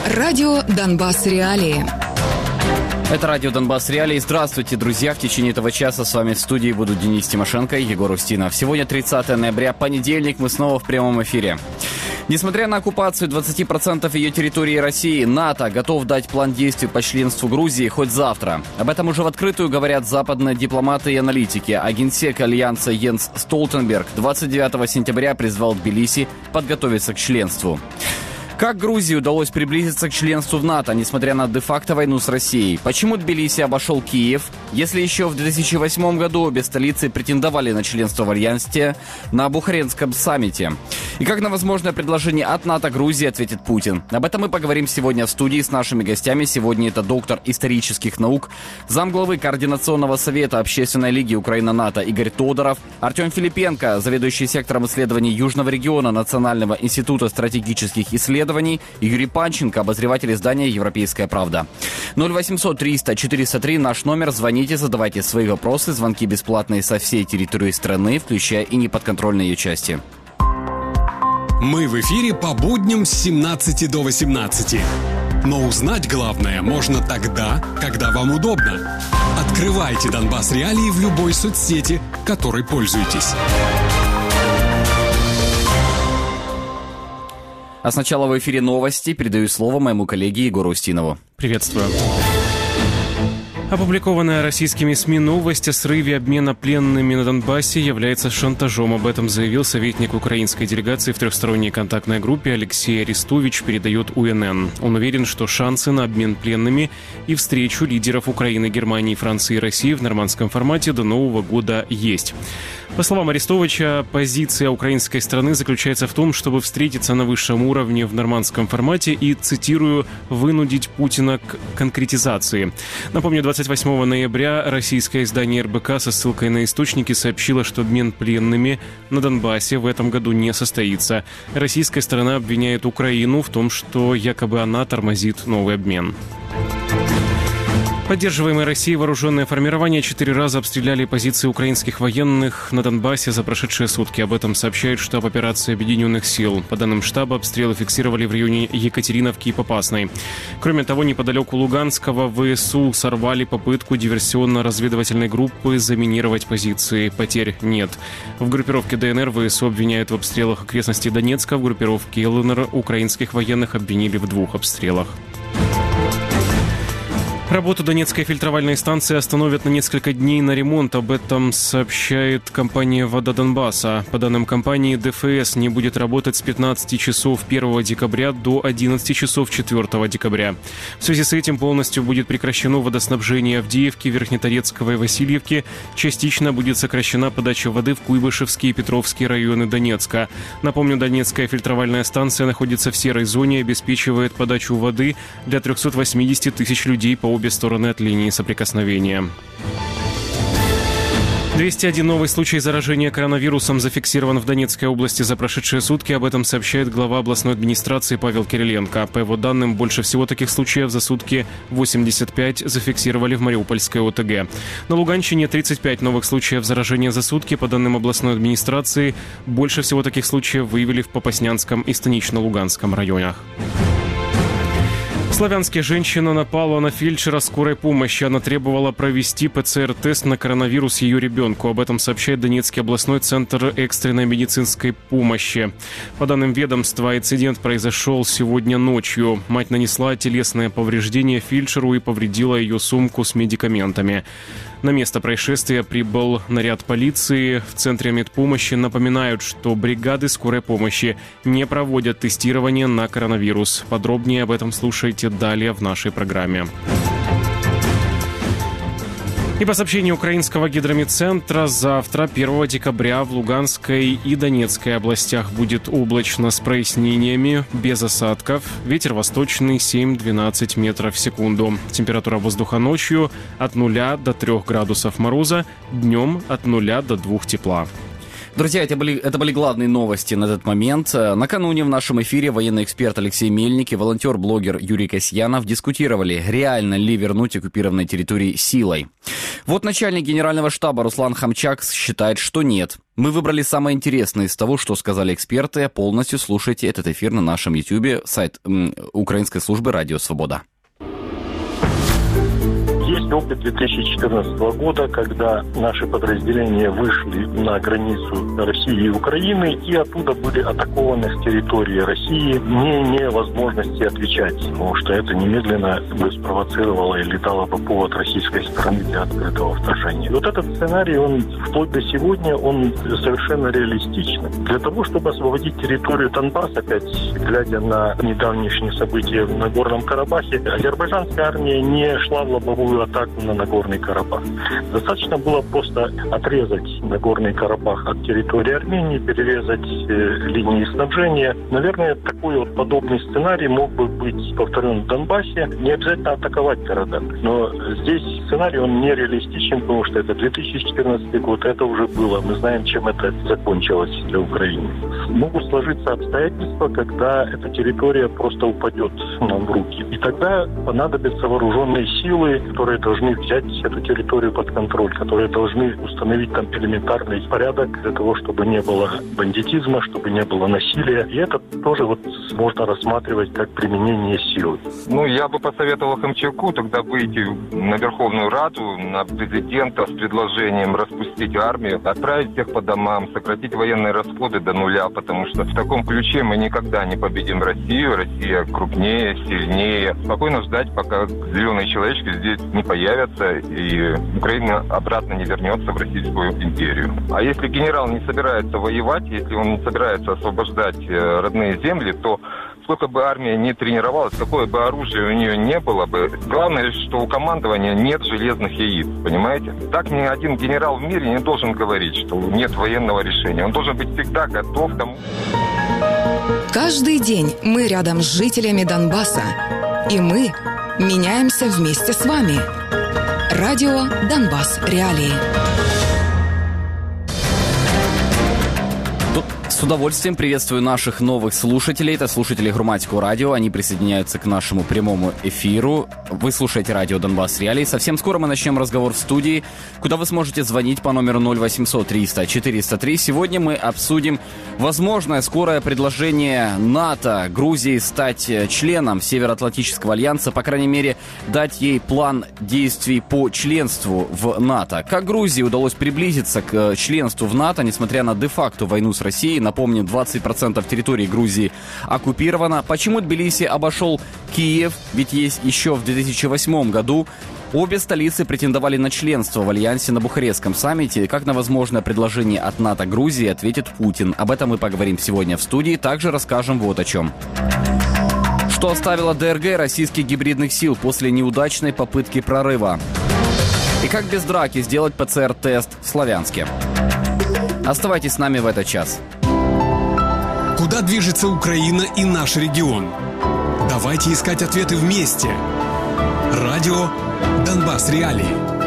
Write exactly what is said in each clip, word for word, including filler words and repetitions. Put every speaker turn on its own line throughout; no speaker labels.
Радио «Донбасс. Реалии».
Это радио «Донбасс. Реалии». Здравствуйте, друзья. В течение этого часа с вами в студии будут Денис Тимошенко и Егор Устинов. Сегодня тридцатое ноября, понедельник, мы снова в прямом эфире. Несмотря на оккупацию двадцати процентов ее территории России, НАТО готов дать план действий по членству Грузии хоть завтра. Об этом уже в открытую говорят западные дипломаты и аналитики, а генсек Альянса Йенс Столтенберг двадцать девятого сентября призвал Тбилиси подготовиться к членству. Как Грузии удалось приблизиться к членству в НАТО, несмотря на де-факто войну с Россией? Почему Тбилиси обошел Киев? Если еще в две тысячи восьмом году обе столицы претендовали на членство в Альянсе на Бухарестском саммите? И как на возможное предложение от НАТО Грузии ответит Путин? Об этом мы поговорим сегодня в студии с нашими гостями. Сегодня это доктор исторических наук, замглавы Координационного совета Общественной лиги Украина-НАТО Игорь Тодоров, Артем Филипенко, заведующий сектором исследований Южного региона Национального института стратегических исследований, и Юрий Панченко, обозреватель издания «Европейская правда». ноль восемьсот триста четыреста три наш номер. Звоните, задавайте свои вопросы. Звонки бесплатные со всей территории страны, включая и неподконтрольные ее части.
Мы в эфире по будням с семнадцати до восемнадцати. Но узнать главное можно тогда, когда вам удобно. Открывайте «Донбасс. Реалии» в любой соцсети, которой пользуетесь.
А сначала в эфире новости. Передаю слово моему коллеге Егору Устинову.
Приветствую. Опубликованная российскими СМИ новость о срыве обмена пленными на Донбассе является шантажом. Об этом заявил советник украинской делегации в трехсторонней контактной группе Алексей Арестович, передает У Эн Эн. Он уверен, что шансы на обмен пленными и встречу лидеров Украины, Германии, Франции и России в нормандском формате до Нового года есть. По словам Арестовича, позиция украинской страны заключается в том, чтобы встретиться на высшем уровне в нормандском формате и, цитирую, «вынудить Путина к конкретизации». Напомню, двадцать восьмого ноября российское издание Эр Бэ Ка со ссылкой на источники сообщило, что обмен пленными на Донбассе в этом году не состоится. Российская сторона обвиняет Украину в том, что якобы она тормозит новый обмен. Поддерживаемые Россией вооруженные формирования четыре раза обстреляли позиции украинских военных на Донбассе за прошедшие сутки. Об этом сообщает штаб операции Объединенных сил. По данным штаба, обстрелы фиксировали в районе Екатериновки и Попасной. Кроме того, неподалеку Луганского вэ эс у сорвали попытку диверсионно-разведывательной группы заминировать позиции. Потерь нет. В группировке Дэ Эн Эр вэ эс у обвиняют в обстрелах окрестностей Донецка. В группировке Эл Эн Эр украинских военных обвинили в двух обстрелах. Работу Донецкой фильтровальной станции остановят на несколько дней на ремонт. Об этом сообщает компания «Вода Донбасса». По данным компании, Дэ Эф Эс не будет работать с пятнадцати часов первого декабря до одиннадцати часов четвёртого декабря. В связи с этим полностью будет прекращено водоснабжение Авдеевки, Верхнеторецкого и Васильевки. Частично будет сокращена подача воды в Куйбышевские и Петровские районы Донецка. Напомню, Донецкая фильтровальная станция находится в серой зоне и обеспечивает подачу воды для трёхсот восьмидесяти тысяч людей по обе стороны от линии соприкосновения. двести один новый случай заражения коронавирусом зафиксирован в Донецкой области за прошедшие сутки. Об этом сообщает глава областной администрации Павел Кириленко. По его данным, больше всего таких случаев за сутки восемьдесят пять зафиксировали в Мариупольской О Тэ Гэ. На Луганщине тридцать пять новых случаев заражения за сутки. По данным областной администрации, больше всего таких случаев выявили в Попаснянском и Станично-Луганском районах. В Славянске женщина напала на фельдшера скорой помощи. Она требовала провести Пэ Цэ Эр тест на коронавирус ее ребенку. Об этом сообщает Донецкий областной центр экстренной медицинской помощи. По данным ведомства, инцидент произошел сегодня ночью. Мать нанесла телесное повреждение фельдшеру и повредила ее сумку с медикаментами. На место происшествия прибыл наряд полиции. В центре медпомощи напоминают, что бригады скорой помощи не проводят тестирование на коронавирус. Подробнее об этом слушайте далее в нашей программе. И по сообщению украинского гидромедцентра, завтра, первого декабря, в Луганской и Донецкой областях будет облачно с прояснениями, без осадков. Ветер восточный семь-двенадцать метров в секунду. Температура воздуха ночью от нуля до трёх градусов мороза, днем от нуля до двух тепла.
Друзья, это были, это были главные новости на этот момент. Накануне в нашем эфире военный эксперт Алексей Мельник и волонтер-блогер Юрий Касьянов дискутировали, реально ли вернуть оккупированные территории силой. Вот начальник генерального штаба Руслан Хамчак считает, что нет. Мы выбрали самое интересное из того, что сказали эксперты. Полностью слушайте этот эфир на нашем YouTube, сайт м, Украинской службы «Радио Свобода».
Есть опыт две тысячи четырнадцатого года, когда наши подразделения вышли на границу России и Украины и оттуда были атакованы с территории России, не имея возможности отвечать, потому что это немедленно бы спровоцировало или дало бы повод российской стороны для открытого вторжения. И вот этот сценарий, он вплоть до сегодня, он совершенно реалистичный. Для того, чтобы освободить территорию Донбасса, опять глядя на недавнешние события в Нагорном Карабахе, азербайджанская армия не шла в лобовую атаку на Нагорный Карабах. Достаточно было просто отрезать Нагорный Карабах от территории Армении, перерезать э, линии снабжения. Наверное, такой вот подобный сценарий мог бы быть повторен в Донбассе. Не обязательно атаковать города. Но здесь сценарий, он не реалистичен, потому что это две тысячи четырнадцатый год, это уже было. Мы знаем, чем это закончилось для Украины. Могут сложиться обстоятельства, когда эта территория просто упадет нам в руки. И тогда понадобятся вооруженные силы, которые должны взять эту территорию под контроль, которые должны установить там элементарный порядок для того, чтобы не было бандитизма, чтобы не было насилия. И это тоже вот можно рассматривать как применение силы.
Ну, я бы посоветовал Хамчаку тогда выйти на Верховную Раду, на президента с предложением распустить армию, отправить всех по домам, сократить военные расходы до нуля, потому что в таком ключе мы никогда не победим Россию. Россия крупнее, сильнее. Спокойно ждать, пока зеленые человечки здесь не появятся и Украина обратно не вернется в Российскую империю. А если генерал не собирается воевать, если он не собирается освобождать родные земли, то сколько бы армия не тренировалась, какое бы оружие у нее не было бы, главное, что у командования нет железных яиц, понимаете? Так ни один генерал в мире не должен говорить, что нет военного решения. Он должен быть всегда готов к тому.
Каждый день мы рядом с жителями Донбасса, и мы меняемся вместе с вами. Радио «Донбасс. Реалии».
С удовольствием приветствую наших новых слушателей. Это слушатели Громадского радио. Они присоединяются к нашему прямому эфиру. Вы слушаете радио «Донбасс Реалии». Совсем скоро мы начнем разговор в студии, куда вы сможете звонить по номеру ноль восемьсот триста четыреста три. Сегодня мы обсудим возможное скорое предложение НАТО Грузии стать членом Североатлантического альянса, по крайней мере, дать ей план действий по членству в НАТО. Как Грузии удалось приблизиться к членству в НАТО, несмотря на де-факто войну с Россией? Напомню, двадцать процентов территории Грузии оккупировано. Почему Тбилиси обошел Киев? Ведь есть еще в две тысячи восьмом году обе столицы претендовали на членство в альянсе на Бухарестском саммите. Как на возможное предложение от НАТО Грузии ответит Путин? Об этом мы поговорим сегодня в студии. Также расскажем вот о чем. Что оставило ДРГ российских гибридных сил после неудачной попытки прорыва? И как без драки сделать ПЦР-тест в Славянске? Оставайтесь с нами в этот час.
Куда движется Украина и наш регион? Давайте искать ответы вместе. Радио «Донбасс Реалии».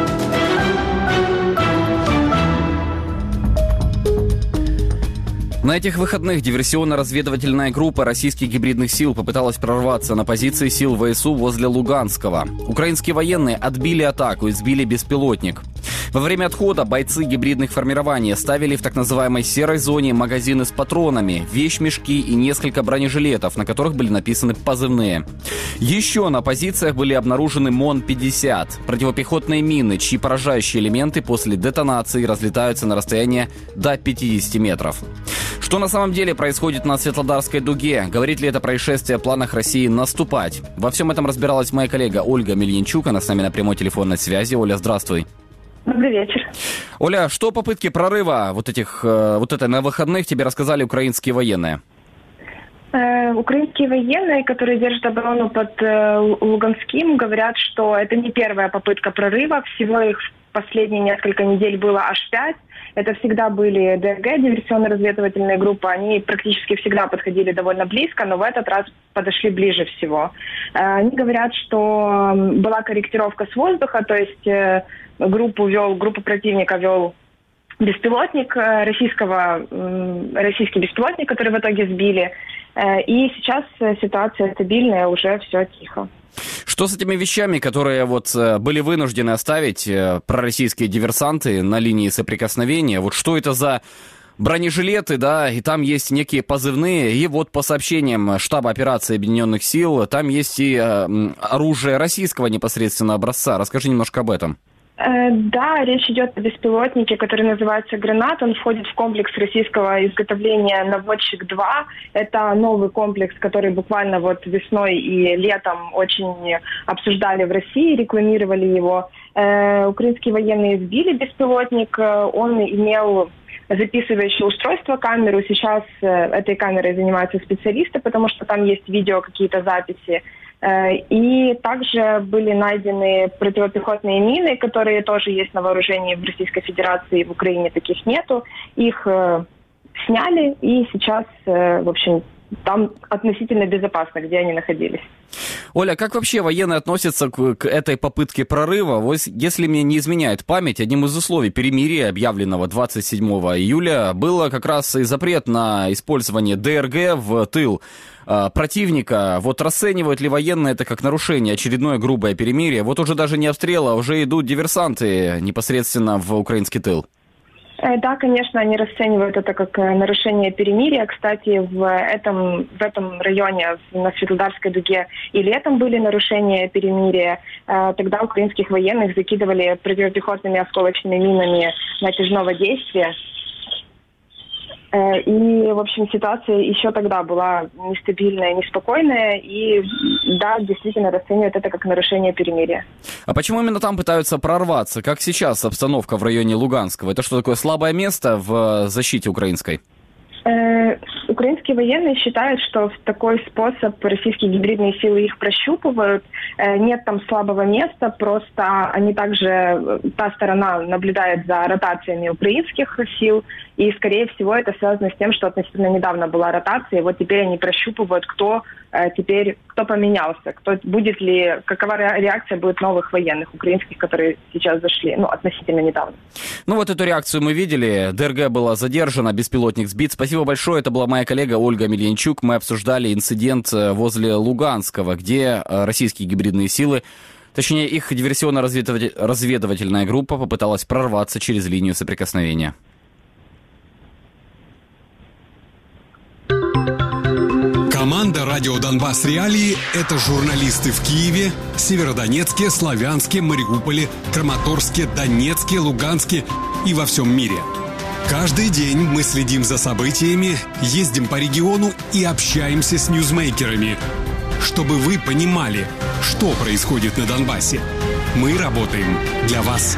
На этих выходных диверсионно-разведывательная группа российских гибридных сил попыталась прорваться на позиции сил ВСУ возле Луганского. Украинские военные отбили атаку и сбили беспилотник. Во время отхода бойцы гибридных формирований оставили в так называемой серой зоне магазины с патронами, вещмешки и несколько бронежилетов, на которых были написаны позывные. Еще на позициях были обнаружены МОН пятьдесят, противопехотные мины, чьи поражающие элементы после детонации разлетаются на расстояние до пятидесяти метров. Что на самом деле происходит на Светлодарской дуге? Говорит ли это происшествие о планах России наступать? Во всем этом разбиралась моя коллега Ольга Мельничук. Она с нами на прямой телефонной связи. Оля, здравствуй.
Добрый вечер.
Оля, что попытки прорыва вот этих, вот это на выходных тебе рассказали украинские военные?
Э, украинские военные, которые держат оборону под э, Луганским, говорят, что это не первая попытка прорыва. Всего их в последние несколько недель было аж пять. Это всегда были ДРГ, диверсионно-разведывательные группы. Они практически всегда подходили довольно близко, но в этот раз подошли ближе всего. Э, они говорят, что была корректировка с воздуха, то есть э, группу вел, группу противника вел беспилотник российского, российский беспилотник, который в итоге сбили. И сейчас ситуация стабильная, уже все тихо.
Что с этими вещами, которые вот были вынуждены оставить пророссийские диверсанты на линии соприкосновения? Вот что это за бронежилеты, да, и там есть некие позывные, и вот по сообщениям штаба операции Объединенных сил, там есть и оружие российского непосредственно образца. Расскажи немножко об этом.
Да, речь идет о беспилотнике, который называется «Гранат». Он входит в комплекс российского изготовления «Наводчик-два». Это новый комплекс, который буквально вот весной и летом очень обсуждали в России, рекламировали его. Э, украинские военные сбили беспилотник. Он имел записывающее устройство, камеру. Сейчас этой камерой занимаются специалисты, потому что там есть видео, какие-то записи. И также были найдены противопехотные мины, которые тоже есть на вооружении в Российской Федерации, в Украине таких нету. Их э, сняли, и сейчас, э, в общем, там относительно безопасно, где они находились.
Оля, как вообще военные относятся к, к этой попытке прорыва? Вот, если мне не изменяет память, одним из условий перемирия, объявленного двадцать седьмого июля, было как раз и запрет на использование ДРГ в тыл э, противника. Вот расценивают ли военные это как нарушение, очередное грубое перемирие? Вот уже даже не обстрел, а уже идут диверсанты непосредственно в украинский тыл.
Да, конечно, они расценивают это как нарушение перемирия. Кстати, в этом, в этом районе, на Светлодарской дуге, и летом были нарушения перемирия. Тогда украинских военных закидывали противопехотными осколочными минами натяжного действия. И, в общем, ситуация еще тогда была нестабильная, неспокойная, и, да, действительно расценивают это как нарушение перемирия.
А почему именно там пытаются прорваться? Как сейчас обстановка в районе Луганского? Это что, такое слабое место в защите украинской?
Э, украинские военные считают, что в такой способ российские гибридные силы их прощупывают. Э, нет там слабого места, просто они также, та сторона наблюдает за ротациями украинских сил, и, скорее всего, это связано с тем, что относительно недавно была ротация, и вот теперь они прощупывают, кто э, теперь, кто поменялся, кто будет ли, какова реакция будет новых военных украинских, которые сейчас зашли, ну, относительно недавно.
Ну, вот эту реакцию мы видели. ДРГ была задержана, беспилотник сбит. Спасибо большое. Это была моя коллега Ольга Мельянчук. Мы обсуждали инцидент возле Луганского, где российские гибридные силы, точнее, их диверсионно-разведывательная группа попыталась прорваться через линию соприкосновения.
Команда «Радио Донбасс Реалии» — это журналисты в Киеве, Северодонецке, Славянске, Мариуполе, Краматорске, Донецке, Луганске и во всем мире. Каждый день мы следим за событиями, ездим по региону и общаемся с ньюзмейкерами, чтобы вы понимали, что происходит на Донбассе. Мы работаем для вас.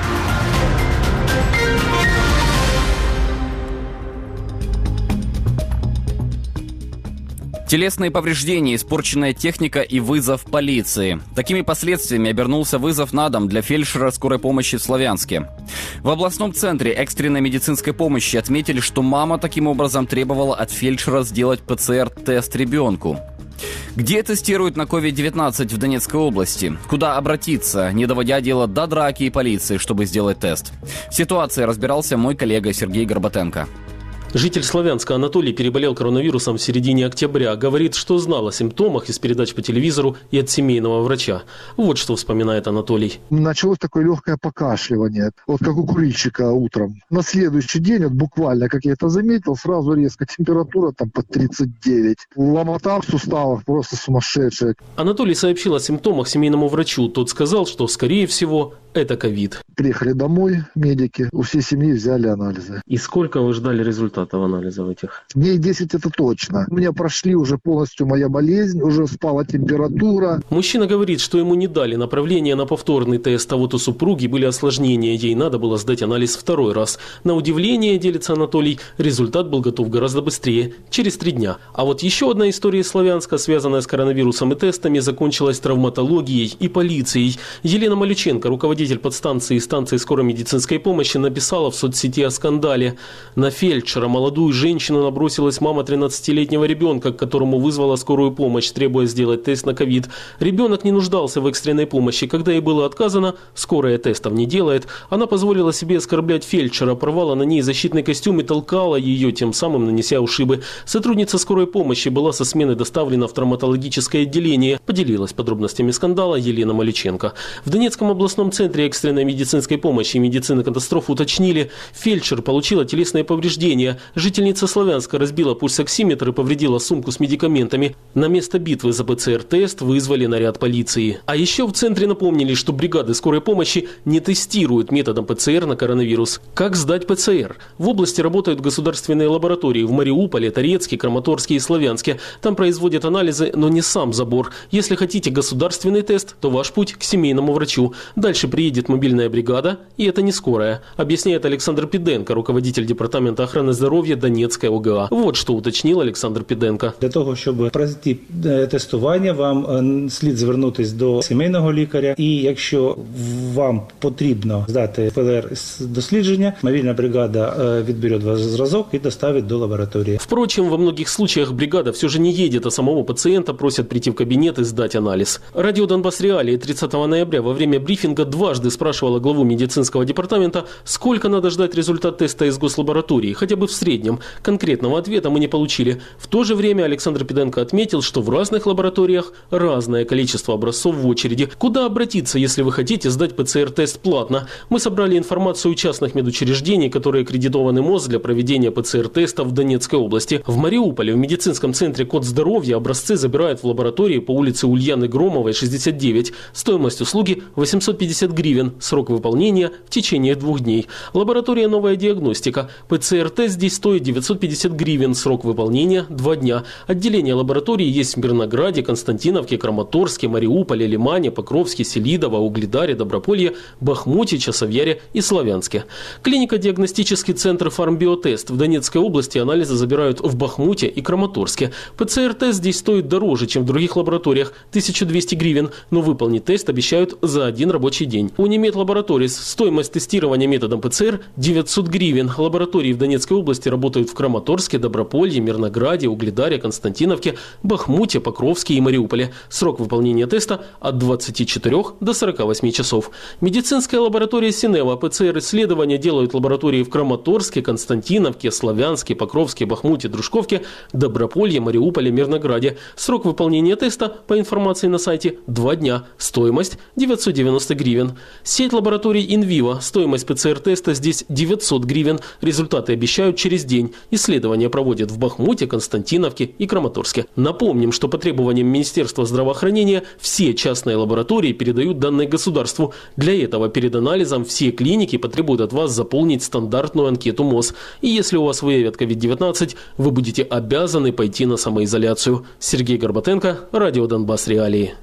Телесные повреждения, испорченная техника и вызов полиции. Такими последствиями обернулся вызов на дом для фельдшера скорой помощи в Славянске. В областном центре экстренной медицинской помощи отметили, что мама таким образом требовала от фельдшера сделать ПЦР-тест ребенку. Где тестируют на ковид девятнадцать в Донецкой области? Куда обратиться, не доводя дело до драки и полиции, чтобы сделать тест? В ситуации разбирался мой коллега Сергей Горбатенко.
Житель Славянска Анатолий переболел коронавирусом в середине октября. Говорит, что знал о симптомах из передач по телевизору и от семейного врача. Вот что вспоминает Анатолий.
Началось такое легкое покашливание, вот как у курильщика утром. На следующий день, вот буквально, как я это заметил, сразу резко температура там под тридцать девять. Ломота в суставах просто сумасшедшая.
Анатолий сообщил о симптомах семейному врачу. Тот сказал, что, скорее всего, это ковид.
Приехали домой медики, у всей семьи взяли анализы.
И сколько вы ждали результатов анализов этих?
Дней десять это точно. У меня прошли уже полностью моя болезнь, уже спала температура.
Мужчина говорит, что ему не дали направление на повторный тест, а вот у супруги были осложнения. Ей надо было сдать анализ второй раз. На удивление, делится Анатолий, результат был готов гораздо быстрее, через три дня. А вот еще одна история из Славянска, связанная с коронавирусом и тестами, закончилась травматологией и полицией. Елена Малюченко, руководитель подстанции и станции скорой медицинской помощи, написала в соцсети о скандале. На фельдшера молодую женщину набросилась мама тринадцатилетнего ребенка, к которому вызвала скорую помощь, требуя сделать тест на ковид. Ребенок не нуждался в экстренной помощи. Когда ей было отказано, скорая тестов не делает, она позволила себе оскорблять фельдшера, порвала на ней защитный костюм и толкала ее, тем самым нанеся ушибы. Сотрудница скорой помощи была со смены доставлена в травматологическое отделение. Поделилась подробностями скандала Елена Маличенко. В Донецком областном центре экстренной медицинской помощи и медицины катастроф уточнили, фельдшер получила телесные повреждения. Жительница Славянска разбила пульсоксиметр и повредила сумку с медикаментами. На место битвы за ПЦР-тест вызвали наряд полиции. А еще в центре напомнили, что бригады скорой помощи не тестируют методом ПЦР на коронавирус. Как сдать ПЦР? В области работают государственные лаборатории в Мариуполе, Торецке, Краматорске и Славянске. Там производят анализы, но не сам забор. Если хотите государственный тест, то ваш путь к семейному врачу. Дальше приедет мобильная бригада, и это не скорая, объясняет Александр Піденко, руководитель департамента охраны здоровья Донецкой ОГА. Вот что уточнил Александр Піденко.
Для того, щоб пройти тестування, вам слід звернутися до сімейного лікаря. І якщо вам потрібно здати ПЛР-дослідження, мобільна бригада відбере вас зразок и доставит до лаборатории.
Впрочем, во многих случаях бригада все же не едет, а самого пациента просят прийти в кабинет и сдать анализ. Радио «Донбасс Реалии» тридцатого ноября во время брифинга дважды спрашивала главу медицинского департамента, сколько надо ждать результат теста из гослаборатории, хотя бы в среднем. Конкретного ответа мы не получили. В то же время Александр Піденко отметил, что в разных лабораториях разное количество образцов в очереди. Куда обратиться, если вы хотите сдать ПЦР-тест платно? Мы собрали информацию у частных медучреждений, которые аккредитованы МОЗ для проведения ПЦР-тестов в Донецкой области. В Мариуполе в медицинском центре «Код здоровья» образцы забирают в лаборатории по улице Ульяны Громовой, шестьдесят девять. Стоимость услуги восемьсот пятьдесят гривен. Срок выполнения в течение двух дней. Лаборатория «Новая диагностика». ПЦР-тест здесь стоит девятьсот пятьдесят гривен. Срок выполнения два дня. Отделение лаборатории есть в Мирнограде, Константиновке, Краматорске, Мариуполе, Лимане, Покровске, Селидово, Угледаре, Доброполье, Бахмуте, Часовьяре и Славянске. Клинико-диагностический центр «Фармбиотест». В Донецкой области анализы забирают в Бахмуте и Краматорске. ПЦР-тест здесь стоит дороже, чем в других лабораториях – тысяча двести гривен, но выполнить тест обещают за один рабочий день. У Немедлабораторис стоимость тестирования методом ПЦР – девятьсот гривен. Лаборатории в Донецкой области работают в Краматорске, Доброполье, Мирнограде, Угледаре, Константиновке, Бахмуте, Покровске и Мариуполе. Срок выполнения теста – от двадцати четырёх до сорока восьми часов. Медицинская лаборатория Синева. ПЦР-исследования делают лаборатории в Краматорске, Константиновке, Славянске, Покровске, Бахмуте, Дружковке, Доброполье, Мариуполе, Мирнограде. Срок выполнения теста, по информации на сайте, два дня. Стоимость – девятьсот девяносто гривен. Сеть лабораторий Инвива. Стоимость ПЦР-теста здесь девятьсот гривен. Результаты обещают через день. Исследования проводят в Бахмуте, Константиновке и Краматорске. Напомним, что по требованиям Министерства здравоохранения все частные лаборатории передают данные государству. Для этого перед анализом все клиники потребуют от вас заполнить стандартную анкету МОЗ. И если у вас выявят ковид девятнадцать, вы будете обязаны пойти на самоизоляцию. Сергей Горбатенко, Радио «Донбасс Реалии».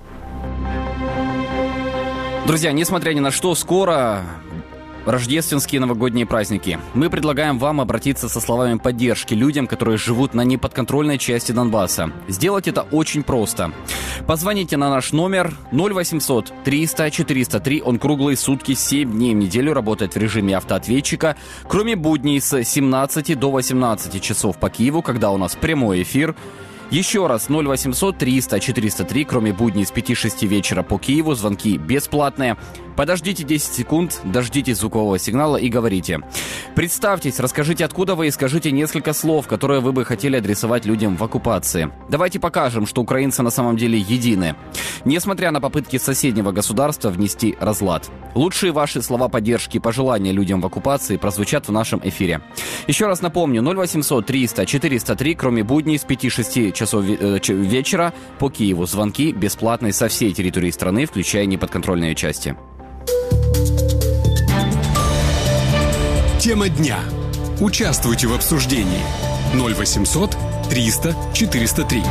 Друзья, несмотря ни на что, скоро рождественские новогодние праздники. Мы предлагаем вам обратиться со словами поддержки людям, которые живут на неподконтрольной части Донбасса. Сделать это очень просто. Позвоните на наш номер ноль восемьсот триста четыреста три. Он круглые сутки, семь дней в неделю работает в режиме автоответчика. Кроме будней с семнадцати до восемнадцати часов по Киеву, когда у нас прямой эфир. Еще раз, ноль восемьсот триста четыреста три, кроме будней с пяти-шести вечера по Киеву, звонки бесплатные. Подождите десять секунд, дождитесь звукового сигнала и говорите. Представьтесь, расскажите, откуда вы, и скажите несколько слов, которые вы бы хотели адресовать людям в оккупации. Давайте покажем, что украинцы на самом деле едины, несмотря на попытки соседнего государства внести разлад. Лучшие ваши слова поддержки и пожелания людям в оккупации прозвучат в нашем эфире. Еще раз напомню, ноль восемьсот триста четыреста три, кроме будней с пяти-шести часов вечера по Киеву. Звонки бесплатные со всей территории страны, включая неподконтрольные части.
Тема дня. Участвуйте в обсуждении. ноль восемьсот триста четыреста три.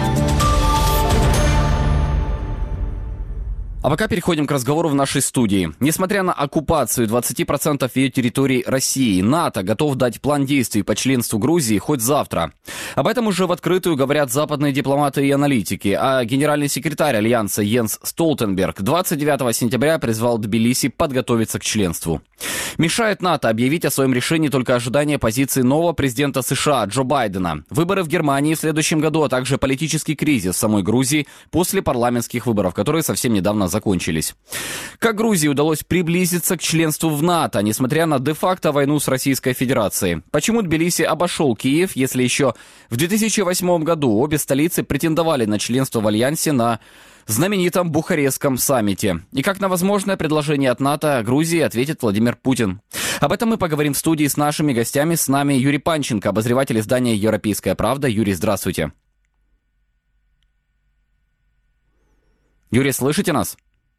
А пока переходим к разговору в нашей студии. Несмотря на оккупацию двадцати процентов ее территории России, НАТО готов дать план действий по членству Грузии хоть завтра. Об этом уже в открытую говорят западные дипломаты и аналитики, а генеральный секретарь Альянса Йенс Столтенберг двадцать девятого сентября призвал Тбилиси подготовиться к членству. Мешает НАТО объявить о своем решении только ожидание позиции нового президента США Джо Байдена, выборы в Германии в следующем году, а также политический кризис в самой Грузии после парламентских выборов, которые совсем недавно закончились. Как Грузии удалось приблизиться к членству в НАТО, несмотря на де-факто войну с Российской Федерацией? Почему Тбилиси обошел Киев, если еще в две тысячи восьмом году обе столицы претендовали на членство в Альянсе на знаменитом Бухарестском саммите? И как на возможное предложение от НАТО Грузии ответит Владимир Путин? Об этом мы поговорим в студии с нашими гостями. С нами Юрий Панченко, обозреватель издания «Европейская правда». Юрий, здравствуйте. Юрий, слышите нас?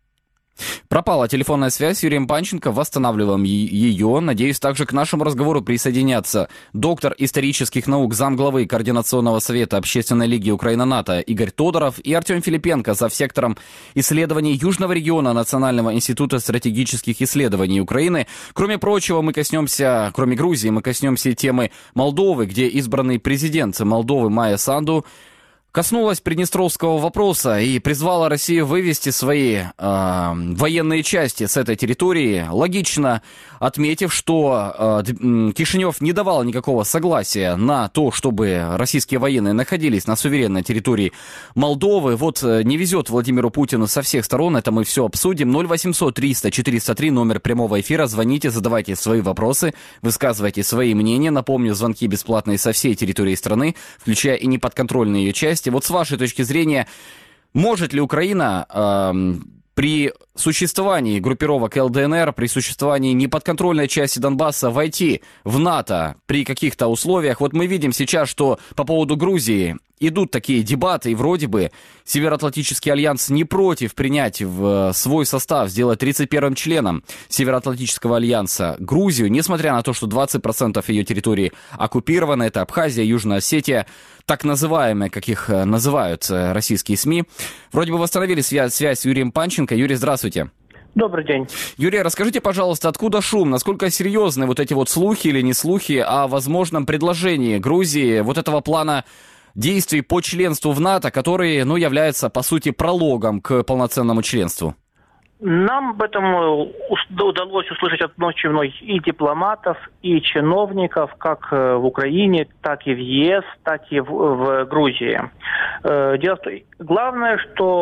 Пропала телефонная связь с Юрием Панченко, восстанавливаем ее. Надеюсь, также к нашему разговору присоединятся доктор исторических наук, замглавы Координационного совета Общественной лиги Украина-НАТО Игорь Тодоров и Артем Филипенко, завсектором исследований Южного региона Национального института стратегических исследований Украины. Кроме прочего, мы коснемся, кроме Грузии, мы коснемся темы Молдовы, где избранный президент Молдовы Майя Санду коснулась приднестровского вопроса и призвала Россию вывести свои э, военные части с этой территории, логично отметив, что э, Кишинев не давал никакого согласия на то, чтобы российские военные находились на суверенной территории Молдовы. Вот э, не везет Владимиру Путину со всех сторон, это мы все обсудим. ноль восемьсот триста четыреста три, номер прямого эфира, звоните, задавайте свои вопросы, высказывайте свои мнения. Напомню, звонки бесплатные со всей территории страны, включая и неподконтрольные ее части. Вот с вашей точки зрения, может ли Украина э, при существовании группировок эл дэ эн эр, при существовании неподконтрольной части Донбасса войти в НАТО при каких-то условиях? Вот мы видим сейчас, что по поводу Грузии идут такие дебаты, и вроде бы Североатлантический альянс не против принять в свой состав, сделать тридцать первым членом Североатлантического альянса Грузию, несмотря на то, что двадцать процентов ее территории оккупировано, это Абхазия, Южная Осетия, так называемые, как их называют российские СМИ. Вроде бы восстановили связь, связь с Юрием Панченко. Юрий, здравствуйте.
Добрый день.
Юрий, расскажите, пожалуйста, откуда шум? Насколько серьезны вот эти вот слухи или не слухи о возможном предложении Грузии вот этого плана действий по членству в НАТО, который, ну, является, по сути, прологом к полноценному членству?
Нам об этом удалось услышать от ночи мной и дипломатов, и чиновников, как в Украине, так и в ЕС, так и в, в Грузии. Дело в том, главное,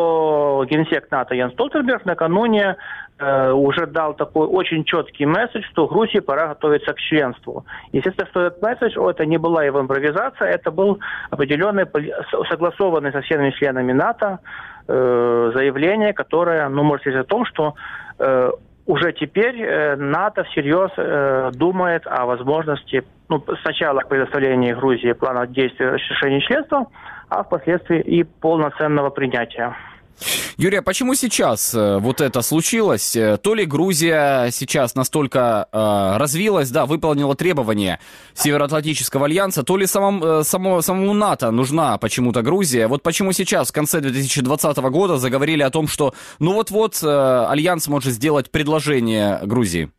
что генсек НАТО Йенс Столтенберг накануне э, уже дал такой очень четкий месседж, что Грузии пора готовиться к членству. Естественно, что этот месседж, это не была его импровизация, это был определенный, согласованный со всеми членами НАТО э, заявление, которое, ну, может говорить о том, что э, уже теперь э, НАТО всерьез э, думает о возможности, ну, сначала предоставления Грузии плана действий решения членства, а впоследствии и полноценного принятия.
Юрий, а почему сейчас э, вот это случилось? То ли Грузия сейчас настолько э, развилась, да, выполнила требования Североатлантического альянса, то ли самом, э, само, самому НАТО нужна почему-то Грузия. Вот почему сейчас, в конце две тысячи двадцатого года, заговорили о том, что ну вот-вот э, альянс может сделать предложение Грузии?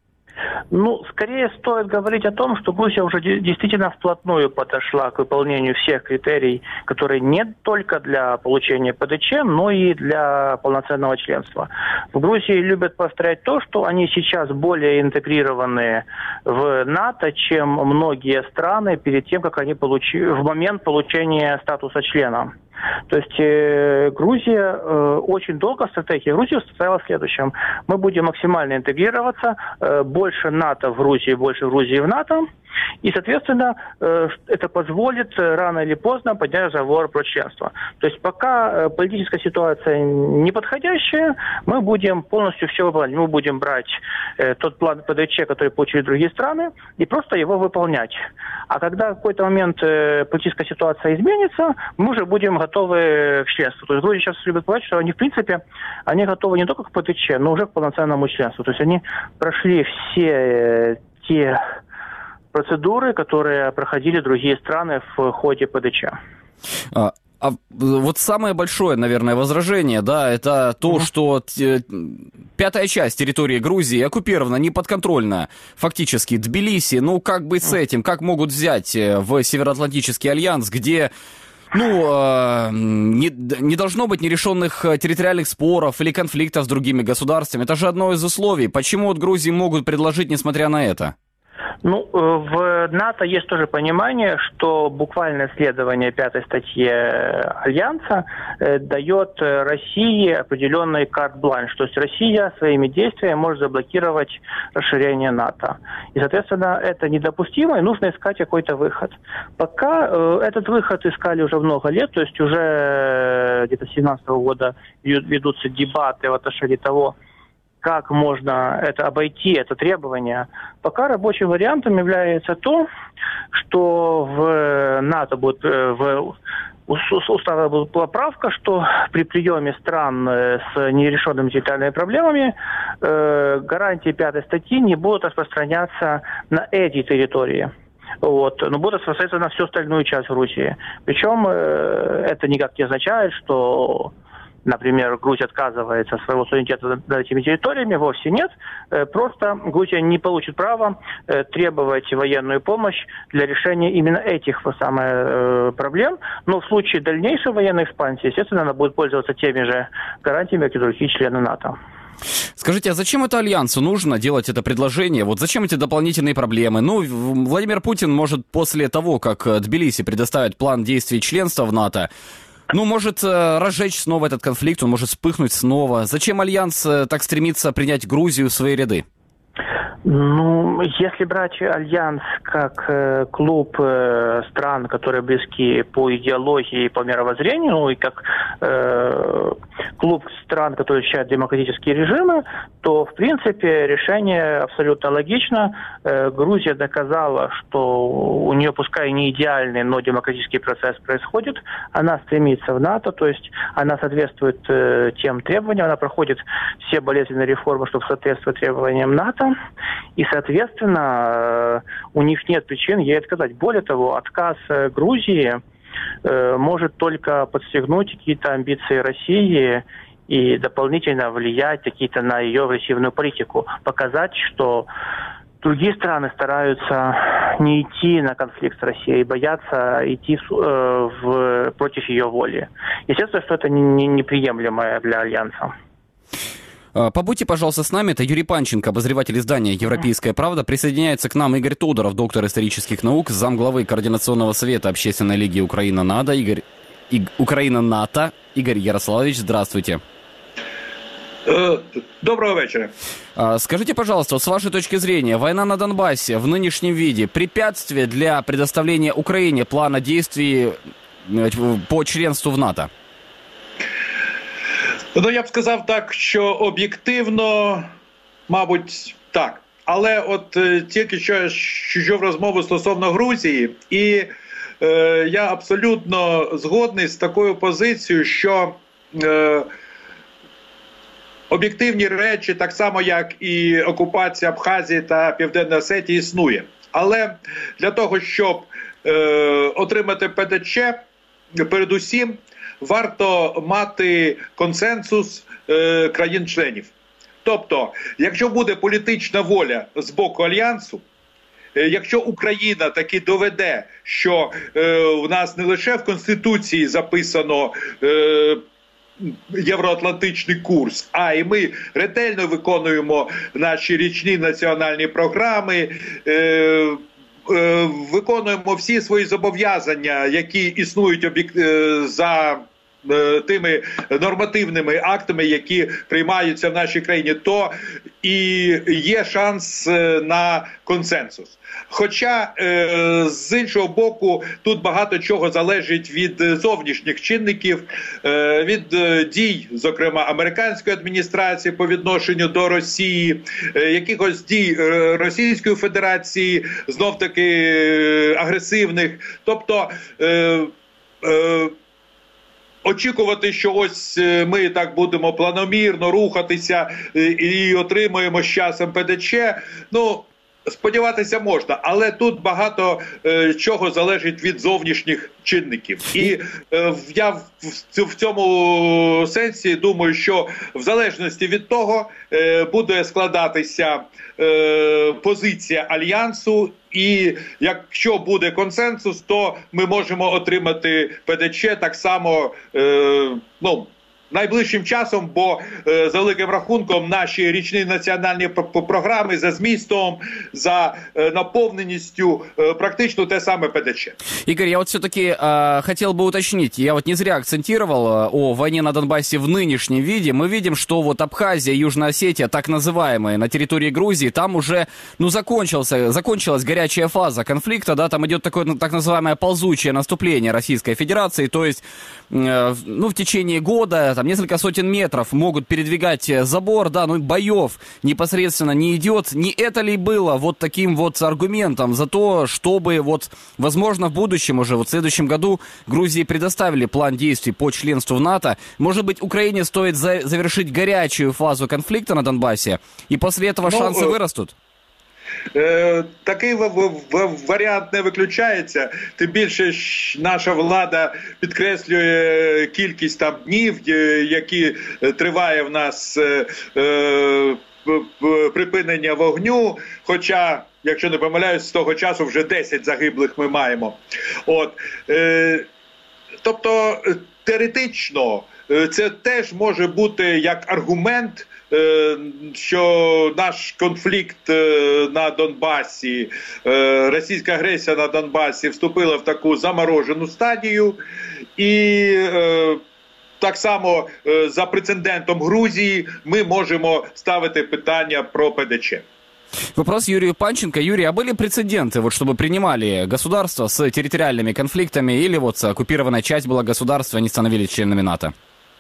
Ну, скорее стоит говорить о том, что Грузия уже действительно вплотную подошла к выполнению всех критерий, которые не только для получения пэ дэ че, но и для полноценного членства. В Грузии любят повторять то, что они сейчас более интегрированы в НАТО, чем многие страны перед тем, как они получили в момент получения статуса члена. То есть э, Грузия, э, очень долго стратегия Грузии состояла в следующем. Мы будем максимально интегрироваться, э, больше НАТО в Грузии, больше Грузии в НАТО. И, соответственно, э, это позволит э, рано или поздно поднять разговор про членство. То есть пока э, политическая ситуация неподходящая, мы будем полностью все выполнять. Мы будем брать э, тот план пэ дэ че, который получили другие страны, и просто его выполнять. А когда в какой-то момент э, политическая ситуация изменится, мы уже будем готовы к членству. То есть Грузия сейчас любит говорить, что они, в принципе, они готовы не только к пэ дэ че, но уже к полноценному членству. То есть они прошли все э, те процедуры, которые проходили другие страны в ходе пэ дэ че.
А вот самое большое, наверное, возражение, да, это то, mm-hmm. что т- пятая часть территории Грузии оккупирована, неподконтрольна фактически Тбилиси. Ну, как быть с этим? Как могут взять в Североатлантический альянс, где, ну, э, не, не должно быть нерешенных территориальных споров или конфликтов с другими государствами? Это же одно из условий. Почему вот Грузии могут предложить, несмотря на это?
Ну, в НАТО есть тоже понимание, что буквальное следование пятой статьи Альянса дает России определенный карт-бланш. То есть Россия своими действиями может заблокировать расширение НАТО. И, соответственно, это недопустимо, и нужно искать какой-то выход. Пока этот выход искали уже много лет, то есть уже где-то с две тысячи семнадцатого года ведутся дебаты в отношении того, как можно это обойти, это требование. Пока рабочим вариантом является то, что в НАТО будет, в уставе будет поправка, что при приеме стран с нерешенными территориальными проблемами э, гарантии пятой статьи не будут распространяться на эти территории. Вот, но будут распространяться на всю остальную часть Грузии. Причем э, это никак не означает, что, например, Грузия отказывается от своего суверенитета над этими территориями, вовсе нет. Просто Грузия не получит права требовать военную помощь для решения именно этих самых проблем. Но в случае дальнейшей военной экспансии, естественно, она будет пользоваться теми же гарантиями, как и другие члены НАТО.
Скажите, а зачем это Альянсу нужно делать это предложение? Вот зачем эти дополнительные проблемы? Ну, Владимир Путин может после того, как Тбилиси предоставит план действий членства в НАТО, ну, может разжечь снова этот конфликт, он может вспыхнуть снова. Зачем Альянс так стремится принять Грузию в свои ряды?
Ну, если брать Альянс как э, клуб э, стран, которые близки по идеологии и по мировоззрению, ну и как э, клуб стран, которые защищают демократические режимы, то, в принципе, решение абсолютно логично. Э, Грузия доказала, что у нее, пускай не идеальный, но демократический процесс происходит. Она стремится в НАТО, то есть она соответствует э, тем требованиям, она проходит все болезненные реформы, чтобы соответствовать требованиям НАТО. И, соответственно, у них нет причин ей отказать. Более того, отказ Грузии э, может только подстегнуть какие-то амбиции России и дополнительно влиять какие-то на ее агрессивную политику. Показать, что другие страны стараются не идти на конфликт с Россией, боятся идти э, в, против ее воли. Естественно, что это не, не, неприемлемое для Альянса.
Побудьте, пожалуйста, с нами. Это Юрий Панченко, обозреватель издания «Европейская правда». Присоединяется к нам Игорь Тодоров, доктор исторических наук, замглавы Координационного совета Общественной лиги Украина-НАТО. Игорь... И... Украина-НАТО. Игорь Ярославович, здравствуйте.
Доброго вечера.
Скажите, пожалуйста, с вашей точки зрения, война на Донбассе в нынешнем виде препятствие для предоставления Украине плана действий по членству в НАТО?
Ну, я б сказав так, що об'єктивно, мабуть, так. Але от е, тільки що я чув розмову стосовно Грузії, і е, я абсолютно згодний з такою позицією, що е, об'єктивні речі, так само як і окупація Абхазії та Південної Осетії, існує. Але для того, щоб е, отримати ПДЧ, передусім, варто мати консенсус е, країн-членів. Тобто, якщо буде політична воля з боку Альянсу, е, якщо Україна таки доведе, що е, в нас не лише в Конституції записано е, євроатлантичний курс, а і ми ретельно виконуємо наші річні національні програми, е, виконуємо всі свої зобов'язання, які існують за тими нормативними актами, які приймаються в нашій країні, то і є шанс на консенсус. Хоча, з іншого боку, тут багато чого залежить від зовнішніх чинників, від дій, зокрема, американської адміністрації по відношенню до Росії, якихось дій Російської Федерації, знов-таки агресивних. Тобто, очікувати, що ось ми так будемо планомірно рухатися і отримуємо з часом ПДЧ, ну, сподіватися можна, але тут багато е, чого залежить від зовнішніх чинників. І е, я в, в цьому сенсі думаю, що в залежності від того е, буде складатися е, позиція Альянсу, і якщо буде консенсус, то ми можемо отримати ПДЧ так само, е, ну, найближчим часом, бо е, за великим рахунком наші річні національні програми за змістом, за е, наповненістю е, практично те саме ПДЧ.
Игорь, я вот все-таки э, хотел бы уточнить, я вот не зря акцентировал э, о войне на Донбассе в нынешнем виде. Мы видим, что вот Абхазия, Южная Осетия, так называемые, на территории Грузии, там уже, ну, закончился, закончилась горячая фаза конфликта, да, там идет такое, так называемое ползучее наступление Российской Федерации, то есть, э, ну, в течение года, там, несколько сотен метров могут передвигать забор, да, ну, боев непосредственно не идет. Не это ли было вот таким вот аргументом за то, чтобы вот, возможно, в будущем уже, вот в следующем году Грузии предоставили план действий по членству в НАТО? Может быть, Украине стоит за- завершить горячую фазу конфликта на Донбассе, и после этого
ну,
шансы вырастут?
Е, такий в, в, в, варіант не виключається, тим більше наша влада підкреслює кількість там днів, які триває в нас е, е, припинення вогню, хоча, якщо не помиляюсь, з того часу вже десять загиблих ми маємо. От, е, тобто, теоретично, це теж може бути як аргумент, що наш конфлікт на Донбасі, російська агресія на Донбасі вступила в таку заморожену стадію, і так само за прецедентом Грузії ми можемо ставити питання про ПДЧ.
Вопрос Юрию Панченко. Юрий, а были прецеденты, вот, чтобы принимали государства с территориальными конфликтами, или вот оккупированная часть была государства, они становились членами НАТО?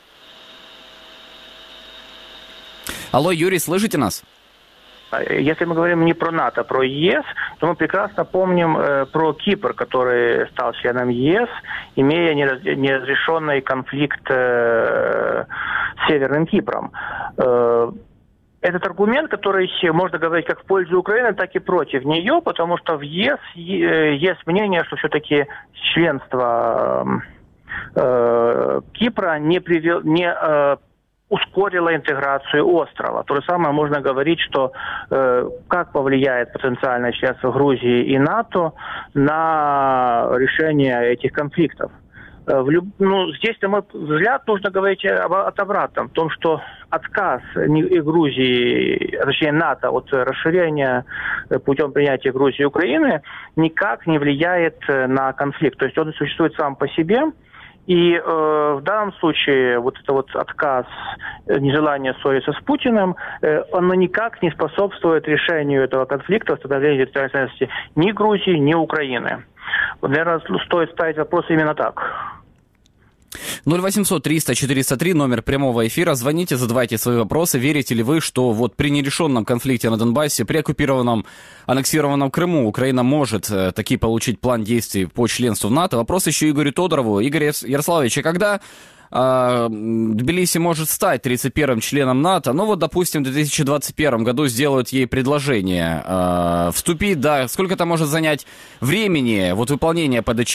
Алло, Юрий, слышите нас?
Если мы говорим не про НАТО, а про ЕС, то мы прекрасно помним э, про Кипр, который стал членом ЕС, имея неразрешенный конфликт э, с Северным Кипром. Э, Этот аргумент, который можно говорить как в пользу Украины, так и против нее, потому что в ЕС есть мнение, что все-таки членство э, Кипра не, привел, не э, ускорило интеграцию острова. То же самое можно говорить, что э, как повлияет потенциальное членство Грузии и НАТО на решение этих конфликтов. В люб... Ну, здесь, на мой взгляд, нужно говорить об, об обратном, о том, что отказ и Грузии, точнее НАТО, от расширения путем принятия Грузии и Украины никак не влияет на конфликт. То есть он существует сам по себе, и э, в данном случае вот это вот отказ, нежелание ссориться с Путиным, э, оно никак не способствует решению этого конфликта, восстановлению территориальной целостности ни Грузии, ни Украины. Вот, наверное, стоит ставить вопрос именно так.
ноль восемьсот триста четыреста три, номер прямого эфира. Звоните, задавайте свои вопросы. Верите ли вы, что вот при нерешенном конфликте на Донбассе, при оккупированном, аннексированном Крыму Украина может э, таки получить план действий по членству в НАТО? Вопрос еще Игорю Тодорову. Игорь Ярославович, а когда э, Тбилиси может стать тридцать первым членом НАТО? Ну вот, допустим, в две тысячи двадцать первом году сделают ей предложение э, вступить, да, сколько это может занять времени, вот выполнения ПДЧ?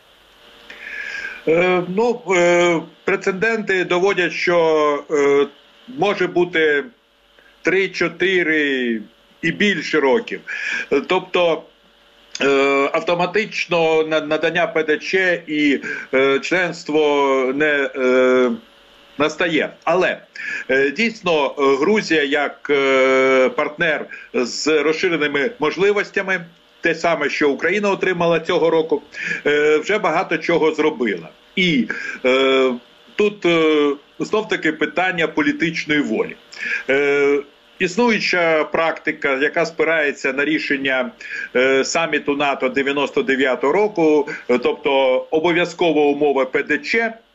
Е, ну, е, прецеденти доводять, що е, може бути три-чотири і більше років. Тобто е, автоматично надання ПДЧ і е, членство не е, настає. Але е, дійсно Грузія як е, партнер з розширеними можливостями, те саме, що Україна отримала цього року, е, вже багато чого зробила. І е, тут е, знов-таки питання політичної волі. Е, існуюча практика, яка спирається на рішення е, саміту НАТО дев'яносто дев'ятого року, е, тобто обов'язкова умова ПДЧ,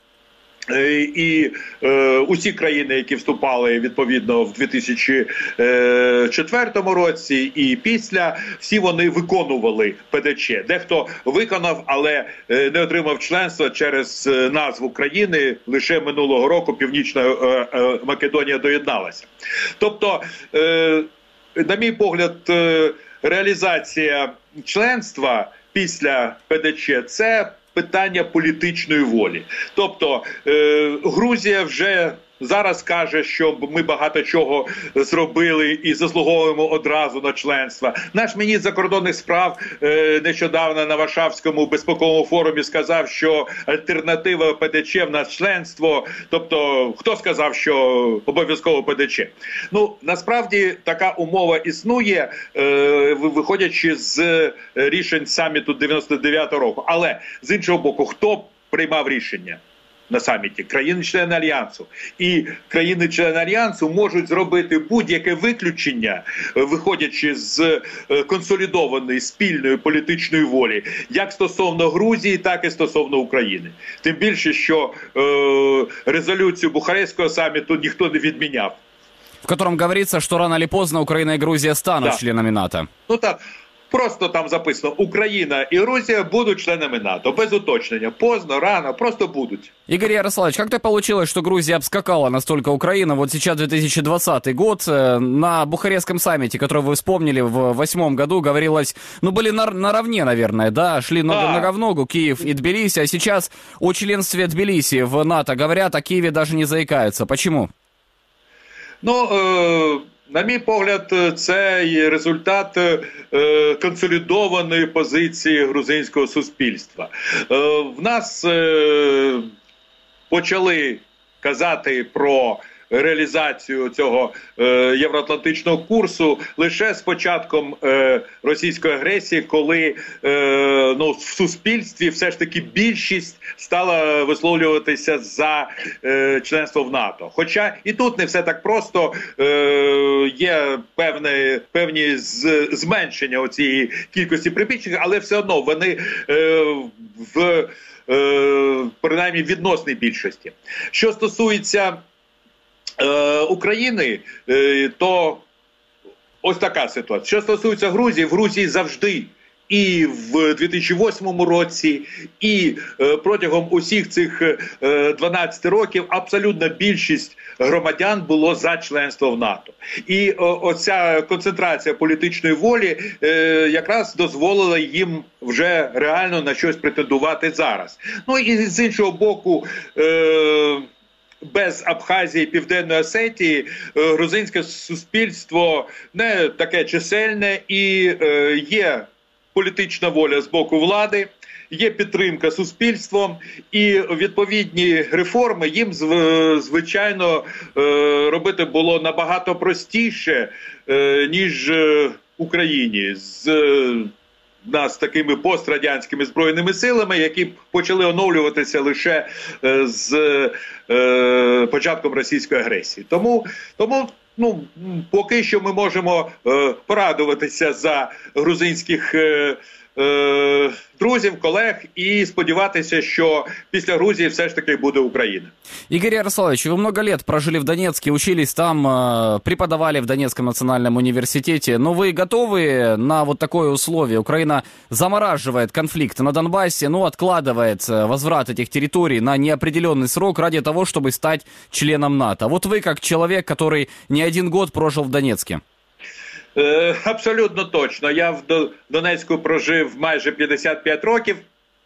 і е, усі країни, які вступали відповідно в дві тисячі четвертому році і після, всі вони виконували ПДЧ. Дехто виконав, але е, не отримав членства через назву країни. Лише минулого року Північна е, е, Македонія доєдналася. Тобто, е, на мій погляд, е, реалізація членства після ПДЧ – це питання політичної волі. Тобто е, Грузія вже зараз каже, що ми багато чого зробили і заслуговуємо одразу на членство. Наш міністр закордонних справ е, нещодавно на Варшавському безпековому форумі сказав, що альтернатива ПДЧ в нас членство. Тобто, хто сказав, що обов'язково ПДЧ? Ну, насправді, така умова існує, е, виходячи з рішень саміту дев'яносто дев'ятого року. Але, з іншого боку, хто приймав рішення на саміті? Країни-члени Альянсу. І країни-члени Альянсу можуть зробити будь-яке виключення, виходячи з консолідованої спільної політичної волі, як стосовно Грузії, так і стосовно України. Тим більше, що е, резолюцію Бухарестського саміту ніхто не відміняв.
В котором говорится, что рано или поздно Украина и Грузия станут да. членами НАТО.
Ну так. Просто там записано: Україна і Грузія будуть членами НАТО. Без уточнення. Поздно, рано, просто будут.
Игорь Ярославович, как так получилось, что Грузия обскакала настолько Украину? Вот сейчас две тысячи двадцатый год, на Бухарестском саммите, который вы вспомнили в восьмом году, говорилось, ну, были на, наравне, наверное, да? Шли нога, да. нога в ногу Киев и Тбилиси, а сейчас о членстве Тбилиси в НАТО говорят, а Киеве даже не заикаются. Почему?
Ну, э... на мій погляд, це є результат е, консолідованої позиції грузинського суспільства. Е, в нас е, почали казати про реалізацію цього е, євроатлантичного курсу лише з початком е, російської агресії, коли е, ну, в суспільстві все ж таки більшість стала висловлюватися за е, членство в НАТО. Хоча і тут не все так просто, е, є певне, певні з, зменшення оцієї кількості припічників, але все одно вони е, в е, принаймні відносній більшості. Що стосується України, то ось така ситуація. Що стосується Грузії, в Грузії завжди і в дві тисячі восьмому році, і протягом усіх цих дванадцяти років абсолютна більшість громадян було за членство в НАТО. І оця концентрація політичної волі якраз дозволила їм вже реально на щось претендувати зараз. Ну і з іншого боку, без Абхазії, Південної Осетії грузинське суспільство не таке чисельне і е, є політична воля з боку влади, є підтримка суспільством і відповідні реформи їм звичайно е, робити було набагато простіше, е, ніж Україні з нас такими пострадянськими збройними силами, які почали оновлюватися лише е, з е, початком російської агресії. Тому, тому ну, поки що ми можемо е, порадуватися за грузинських е, е, друзів, колег і сподіватися, що після Грузії все ж таки буде Україна.
Игорь Ярославович, вы много лет прожили в Донецке, учились там, преподавали в Донецком национальном университете. Но вы готовы на вот такое условие? Украина замораживает конфликт на Донбассе, ну, откладывает возврат этих территорий на неопределенный срок ради того, чтобы стать членом НАТО. Вот вы, как человек, который не один год прожил в Донецке.
Абсолютно точно. Я в Донецьку прожив майже п'ятдесят п'ять років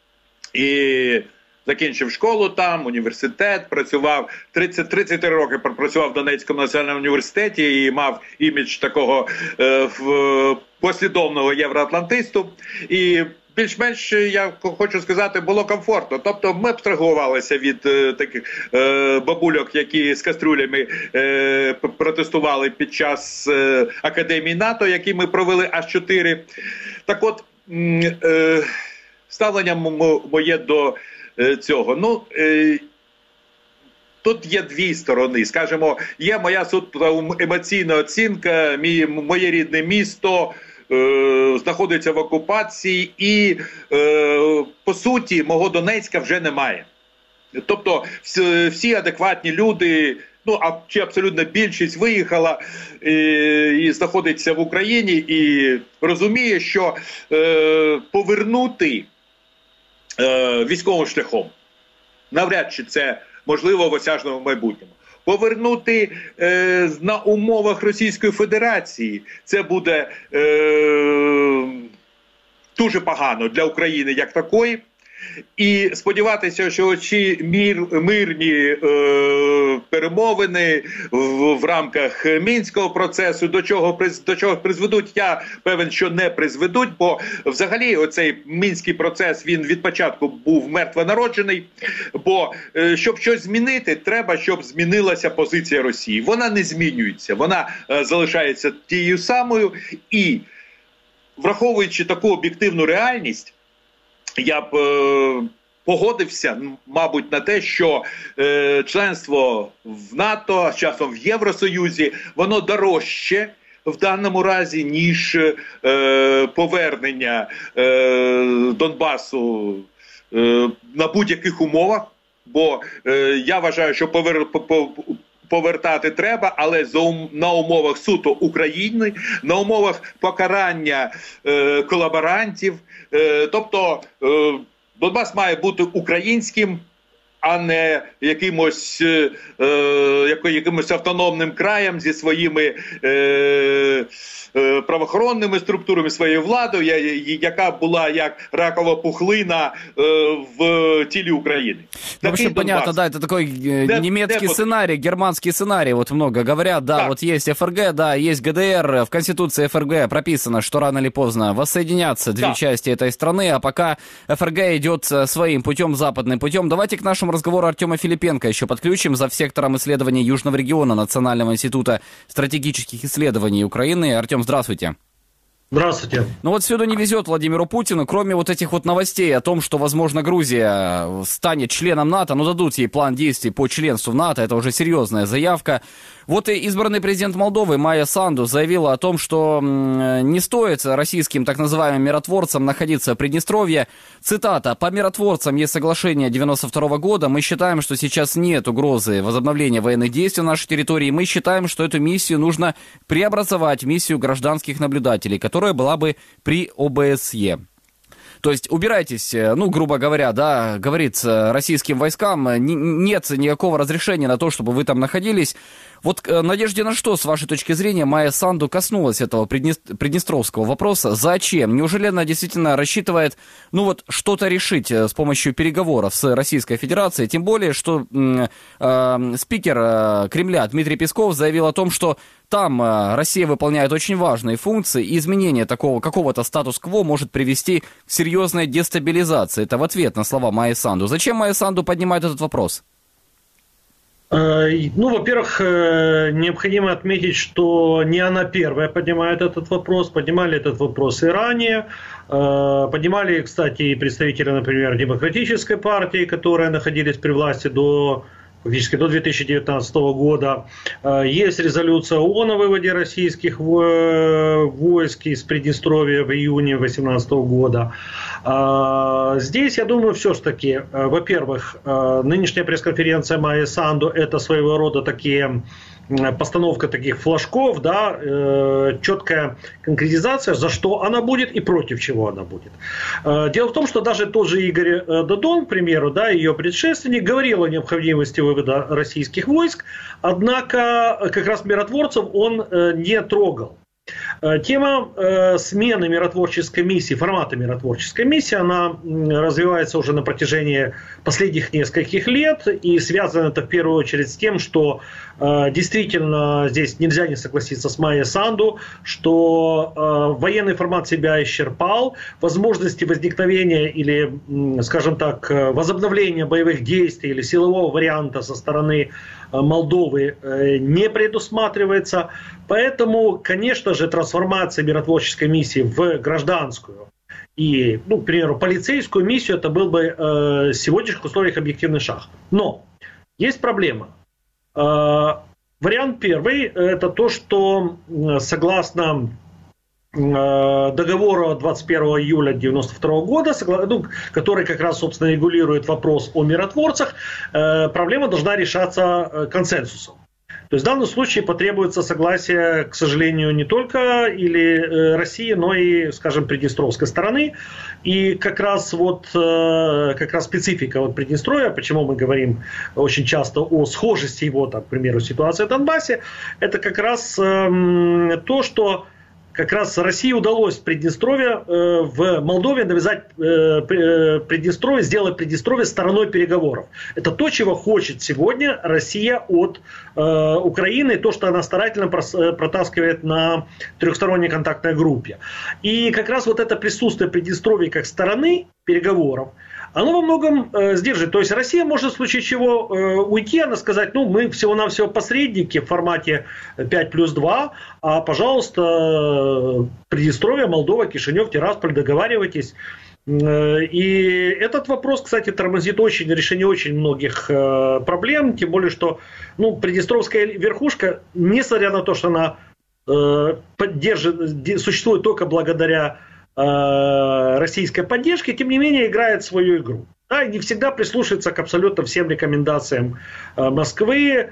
і закінчив школу там, університет, працював тридцять тридцять три роки пропрацював в Донецькому національному університеті і мав імідж такого е, в, послідовного євроатлантисту. І більш-менш, я хочу сказати, було комфортно. Тобто ми абстрагувалися від е, таких е, бабульок, які з каструлями е, протестували під час е, Академії НАТО, які ми провели аж чотири. Так от, е, ставлення моє до е, цього. Ну, е, тут є дві сторони. Скажімо, є моя суто емоційна оцінка, мій, моє рідне місто знаходиться в окупації і, по суті, мого Донецька вже немає. Тобто всі адекватні люди, ну, а чи абсолютна більшість виїхала і, і знаходиться в Україні і розуміє, що е, повернути е, військовим шляхом навряд чи це можливо в осяжному майбутньому. повернути е, на умовах Російської Федерації. Це буде е, дуже погано для України як такої. І сподіватися, що ці мір, мирні е, перемовини в, в рамках Мінського процесу до чого, до чого призведуть, я певен, що не призведуть, бо взагалі оцей Мінський процес, він від початку був мертвонароджений, бо е, щоб щось змінити, треба, щоб змінилася позиція Росії. Вона не змінюється, вона е, залишається тією самою, і враховуючи таку об'єктивну реальність, я б е, погодився, мабуть, на те, що е, членство в НАТО, часом в Євросоюзі, воно дорожче в даному разі, ніж е, повернення е, Донбасу е, на будь-яких умовах. Бо е, я вважаю, що повер, повертати треба, але на умовах суто України, на умовах покарання е, колаборантів. Е, тобто е, Донбас має бути українським, а не якимось, е, якимось автономним краєм зі своїми е, е, правоохоронними структурами, своєю владою, яка була як ракова пухлина е, в тілі України.
Ну, в общем, понятно, да, это такой э,
не,
немецкий
не,
сценарий, германский сценарий, вот много говорят, да, так. Вот есть ФРГ, да, есть ГДР, в Конституции ФРГ прописано, что рано или поздно воссоединятся две так. части этой страны, а пока ФРГ идет своим путем, западным путем. Давайте к нашему разговору Артема Филипенко еще подключим, завсектором исследований Южного региона Национального института стратегических исследований Украины. Артем, здравствуйте.
Здравствуйте.
Ну вот всюду не везет Владимиру Путину, кроме вот этих вот новостей о том, что, возможно, Грузия станет членом НАТО, ну дадут ей план действий по членству в НАТО, это уже серьезная заявка. Вот и избранный президент Молдовы Майя Санду заявила о том, что не стоит российским так называемым миротворцам находиться в Приднестровье. Цитата: «По миротворцам есть соглашение девяносто второго года. Мы считаем, что сейчас нет угрозы возобновления военных действий на нашей территории. Мы считаем, что эту миссию нужно преобразовать в миссию гражданских наблюдателей, которая была бы при ОБСЕ». То есть убирайтесь, ну, грубо говоря, да, говорит российским войскам, нет никакого разрешения на то, чтобы вы там находились. Вот надежде на что, с вашей точки зрения, Майя Санду коснулась этого приднестровского вопроса? Зачем? Неужели она действительно рассчитывает, ну вот, что-то решить с помощью переговоров с Российской Федерацией? Тем более, что э, э, спикер э, Кремля Дмитрий Песков заявил о том, что там э, Россия выполняет очень важные функции, и изменение такого какого-то статус-кво может привести к серьезной дестабилизации. Это в ответ на слова Майи Санду. Зачем Майя Санду поднимает этот вопрос?
Ну, во-первых, необходимо отметить, что не она первая поднимает этот вопрос. Поднимали этот вопрос и ранее. Поднимали, кстати, и представители, например, Демократической партии, которые находились при власти до, фактически до две тысячи девятнадцатого года. Есть резолюция ООН о выводе российских войск из Приднестровья в июне две тысячи восемнадцатого года. Здесь, я думаю, все-таки, во-первых, нынешняя пресс-конференция Майи Санду – это своего рода такие, постановка таких флажков, да, четкая конкретизация, за что она будет и против чего она будет. Дело в том, что даже тот же Игорь Додон, к примеру, да, ее предшественник, говорил о необходимости вывода российских войск, однако как раз миротворцев он не трогал. Тема э, смены миротворческой миссии, формата миротворческой миссии, она развивается уже на протяжении последних нескольких лет, и связано это в первую очередь с тем, что э, действительно здесь нельзя не согласиться с Майей Санду, что э, военный формат себя исчерпал, возможности возникновения или, скажем так, возобновления боевых действий или силового варианта со стороны Молдовы не предусматривается. Поэтому, конечно же, трансформация миротворческой миссии в гражданскую и, ну, к примеру, полицейскую миссию, это был бы э, в сегодняшних условиях объективный шаг. Но есть проблема. Э, вариант первый – это то, что согласно договору двадцать первого июля девяносто второго года, ну, который как раз, собственно, регулирует вопрос о миротворцах, проблема должна решаться консенсусом. То есть в данном случае потребуется согласие, к сожалению, не только или России, но и, скажем, приднестровской стороны. И как раз вот как раз специфика вот Приднестровья, почему мы говорим очень часто о схожести его, там, к примеру, ситуации в Донбассе, это как раз э, то, что как раз России удалось в Приднестровье, э, в Молдове навязать э, Приднестровье, сделать Приднестровье стороной переговоров. Это то, чего хочет сегодня Россия от э, Украины, то, что она старательно прос, протаскивает на трехсторонней контактной группе. И как раз вот это присутствие Приднестровья как стороны переговоров, оно во многом э, сдержит. То есть Россия может в случае чего э, уйти, она сказать, ну мы всего-навсего посредники в формате пять плюс два, а пожалуйста, Приднестровье, Молдова, Кишинев, Тирасполь, договаривайтесь. Э, и этот вопрос, кстати, тормозит очень, решение очень многих э, проблем, тем более, что ну, приднестровская верхушка, несмотря на то, что она э, поддержит, существует только благодаря российской поддержки, тем не менее играет свою игру. Да, и не всегда прислушивается к абсолютно всем рекомендациям Москвы.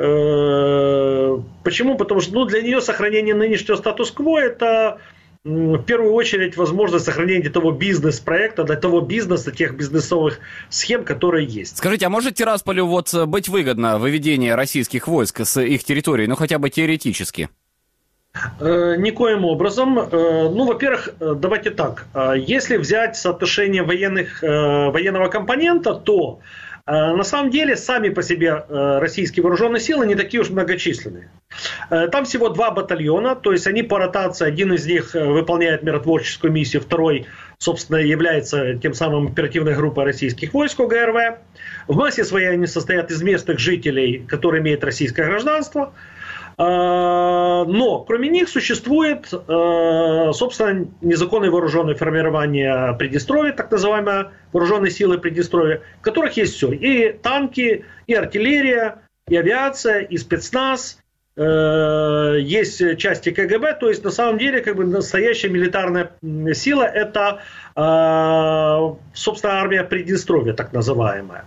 Почему? Потому что ну, для нее сохранение нынешнего статус-кво – это в первую очередь возможность сохранения того бизнес-проекта, для того бизнеса, тех бизнесовых схем, которые есть.
Скажите, а может Тирасполю вот быть выгодно выведение российских войск с их территории, ну хотя бы теоретически?
Никоим образом. Ну, во-первых, давайте так. Если взять соотношение военных, военного компонента, то на самом деле сами по себе российские вооруженные силы не такие уж многочисленные. Там всего два батальона, то есть они по ротации, один из них выполняет миротворческую миссию, второй, собственно, является тем самым оперативной группой российских войск ОГРВ. В массе своей они состоят из местных жителей, которые имеют российское гражданство. Но кроме них существует, собственно, незаконные вооруженные формирования Приднестровья, так называемые вооруженные силы Приднестровья, в которых есть все. И танки, и артиллерия, и авиация, и спецназ, есть части КГБ. То есть на самом деле как бы настоящая милитарная сила – это, собственно, армия Приднестровья, так называемая.